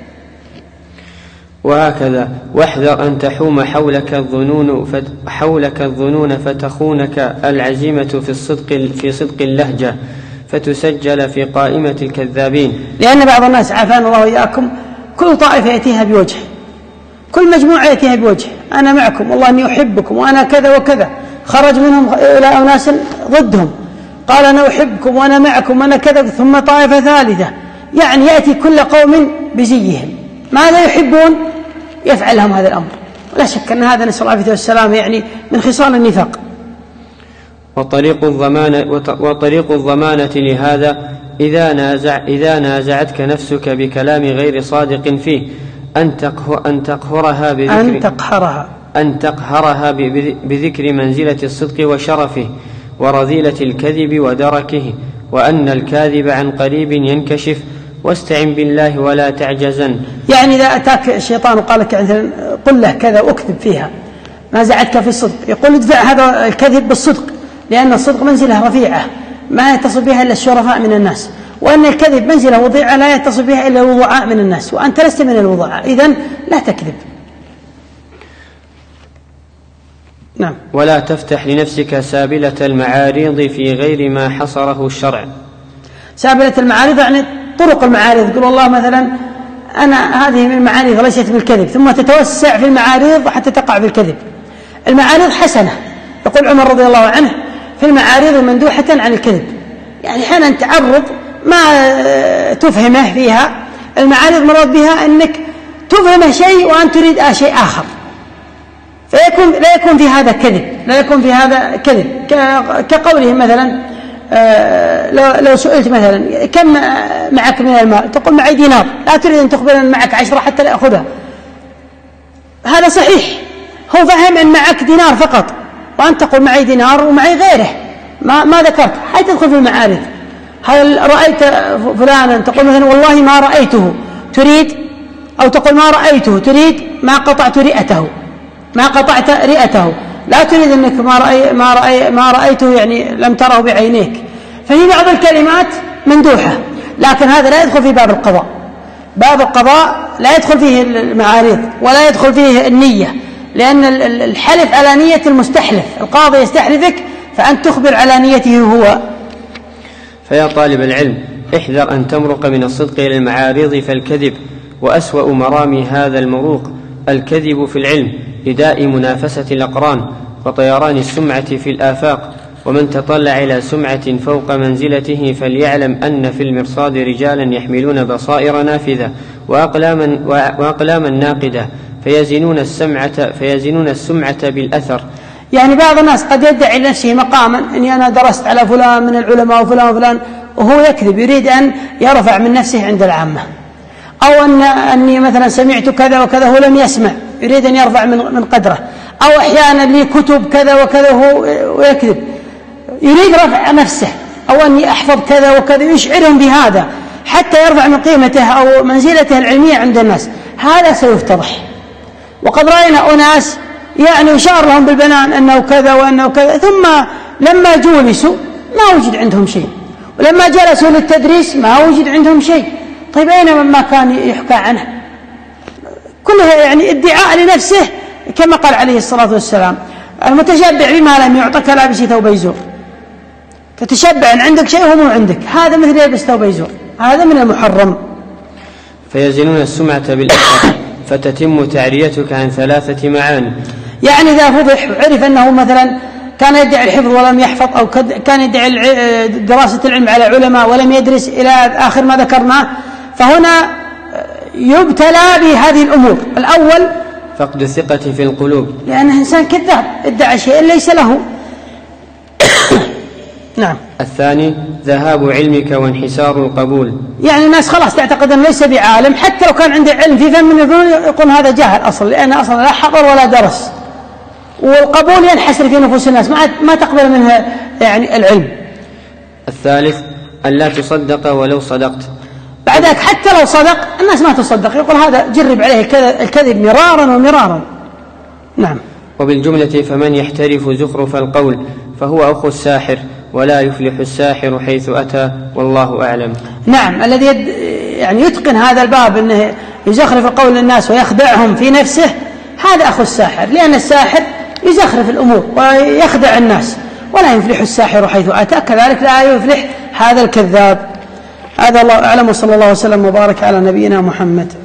وهكذا واحذر أن تحوم حولك الظنون حولك الظنون فتخونك العزيمة في الصدق في صدق اللهجة فتسجل في قائمة الكذابين. لأن بعض الناس عافانا الله وإياكم كل طائفة يأتيها بوجه، كل مجموعة يأتيها بوجه، أنا معكم والله أني أحبكم وأنا كذا وكذا، خرج منهم إلى أناس ضدهم قال أنا أحبكم وأنا معكم وأنا كذا، ثم طائفة ثالثة، يعني يأتي كل قوم بزيهم، ماذا يحبون يفعل لهم هذا الأمر. لا شك أن هذا نسأل الله العافية والسلام يعني من خصال النفاق. وطريق الضمانة, وطريق الضمانة لهذا إذا, نازع إذا نازعتك نفسك بكلام غير صادق فيه أن, تقه أن تقهرها بذكر أن تقهرها أن تقهرها بذكر منزلة الصدق وشرفه ورذيلة الكذب ودركه، وأن الكاذب عن قريب ينكشف، واستعن بالله ولا تعجزن. يعني إذا أتاك الشيطان وقال لك مثلا قل له كذا واكذب فيها، ما زعتك في الصدق، يقول ادفع هذا الكذب بالصدق، لأن الصدق منزلة رفيعة ما يتصل بها إلا الشرفاء من الناس، وأن الكذب منزلة وضيعة لا يتصل بها إلا الوضعاء من الناس، وأنت لست من الوضعاء، إذن لا تكذب. نعم. ولا تفتح لنفسك سابلة المعارض في غير ما حصره الشرع. سابلة المعارض يعني طرق المعارض، يقول والله مثلا أنا هذه من المعارض ليست بالكذب، ثم تتوسع في المعارض حتى تقع بالكذب. المعارض حسنة، يقول عمر رضي الله عنه في المعارض مندوحة عن الكذب، يعني حين تعرض ما تفهمه فيها. المعارض مراد بها أنك تفهم شيء وأن تريد شيء آخر، فيكون لا يكون في هذا كذب، لا يكون في هذا كذب. كقوله مثلا لو سئلت مثلا كم معك من المال تقول معي دينار، لا تريد أن تخبر أن معك عشرة حتى لا أخذها، هذا صحيح، هو فهم أن معك دينار فقط وأنت تقول معي دينار ومعي غيره، ما, ما ذكرت، حتى تدخل في المعارض. هل رأيت فلانا تقول مثلا والله ما رأيته تريد، أو تقول ما رأيته تريد ما قطعت رئته، ما قطعت رئته، لا تريد أنك ما, رأي ما, رأي ما رأيته يعني لم تره بعينيك. فهي بعض الكلمات مندوحة، لكن هذا لا يدخل في باب القضاء. باب القضاء لا يدخل فيه المعارض ولا يدخل فيه النية، لأن الحلف على نية المستحلف، القاضي يستحلفك فأنت تخبر على نيته هو. فيا طالب العلم احذر أن تمرق من الصدق إلى المعارض، فالكذب وأسوأ مرامي هذا المروق الكذب في العلم لداء منافسة الأقران وطيران السمعة في الآفاق. ومن تطلع إلى سمعة فوق منزلته فليعلم أن في المرصاد رجالا يحملون بصائر نافذة وأقلاما, وأقلاما ناقدة فيزنون السمعة, فيزنون السمعة بالأثر. يعني بعض الناس قد يدعي لنفسه مقاما أني أنا درست على فلان من العلماء وفلان وفلان، وهو يكذب، يريد أن يرفع من نفسه عند العامة. أو أن أني مثلا سمعت كذا وكذا هو لم يسمع، يريد أن يرفع من من قدره. أو أحيانا لي كتب كذا وكذا هو ويكذب، يريد رفع نفسه. أو أني أحفظ كذا وكذا، يشعرهم بهذا حتى يرفع من قيمته أو منزلته العلمية عند الناس. هذا سيفتضح. وقد رأينا أناس يعني يشار لهم بالبنان أنه كذا وأنه كذا، ثم لما جولسوا ما وجد عندهم شيء، ولما جلسوا للتدريس ما وجد عندهم شيء. طيب أين ما كان يحكى عنه؟ كلها يعني ادعاء لنفسه، كما قال عليه الصلاة والسلام: المتشبع بما لم يعطك لابس ثوبي زور. تتشبع أن عندك شيء وهو عندك، هذا مثل يلبس ثوبي زور، هذا من المحرم. فيزنون السمعة بالأثر فتتم تعريتك عن ثلاثة معاني. يعني إذا فضح وعرف أنه مثلا كان يدعي الحفظ ولم يحفظ، أو كان يدعي دراسة العلم على علماء ولم يدرس إلى آخر ما ذكرناه، فهنا يبتلى بهذه الأمور. الأول فقد الثقة في القلوب، لأنه إنسان كذاب ادعى شيء ليس له. نعم. الثاني ذهاب علمك وانحسار القبول، يعني الناس خلاص تعتقد أنه ليس بعالم، حتى لو كان عنده علم في فن من الفنون يقول هذا جاهل أصلا، لأنه أصلا لا حضر ولا درس. والقبول ينحسر في نفوس الناس، ما ما تقبل منها يعني العلم. الثالث أن لا تصدق ولو صدقت، بعدك حتى لو صدق الناس ما تصدق، يقول هذا جرب عليه الكذب مرارا ومرارا. نعم. وبالجملة فمن يحترف زخرف القول فهو أخو الساحر، ولا يفلح الساحر حيث أتى، والله أعلم. نعم. الذي يد يعني يتقن هذا الباب أنه يزخرف القول للناس ويخدعهم في نفسه، هذا أخو الساحر، لأن الساحر يزخرف الأمور ويخدع الناس، ولا يفلح الساحر حيث أتى، كذلك لا يفلح هذا الكذاب. هذا الله أعلم، وصلى الله وسلم وبارك على نبينا محمد.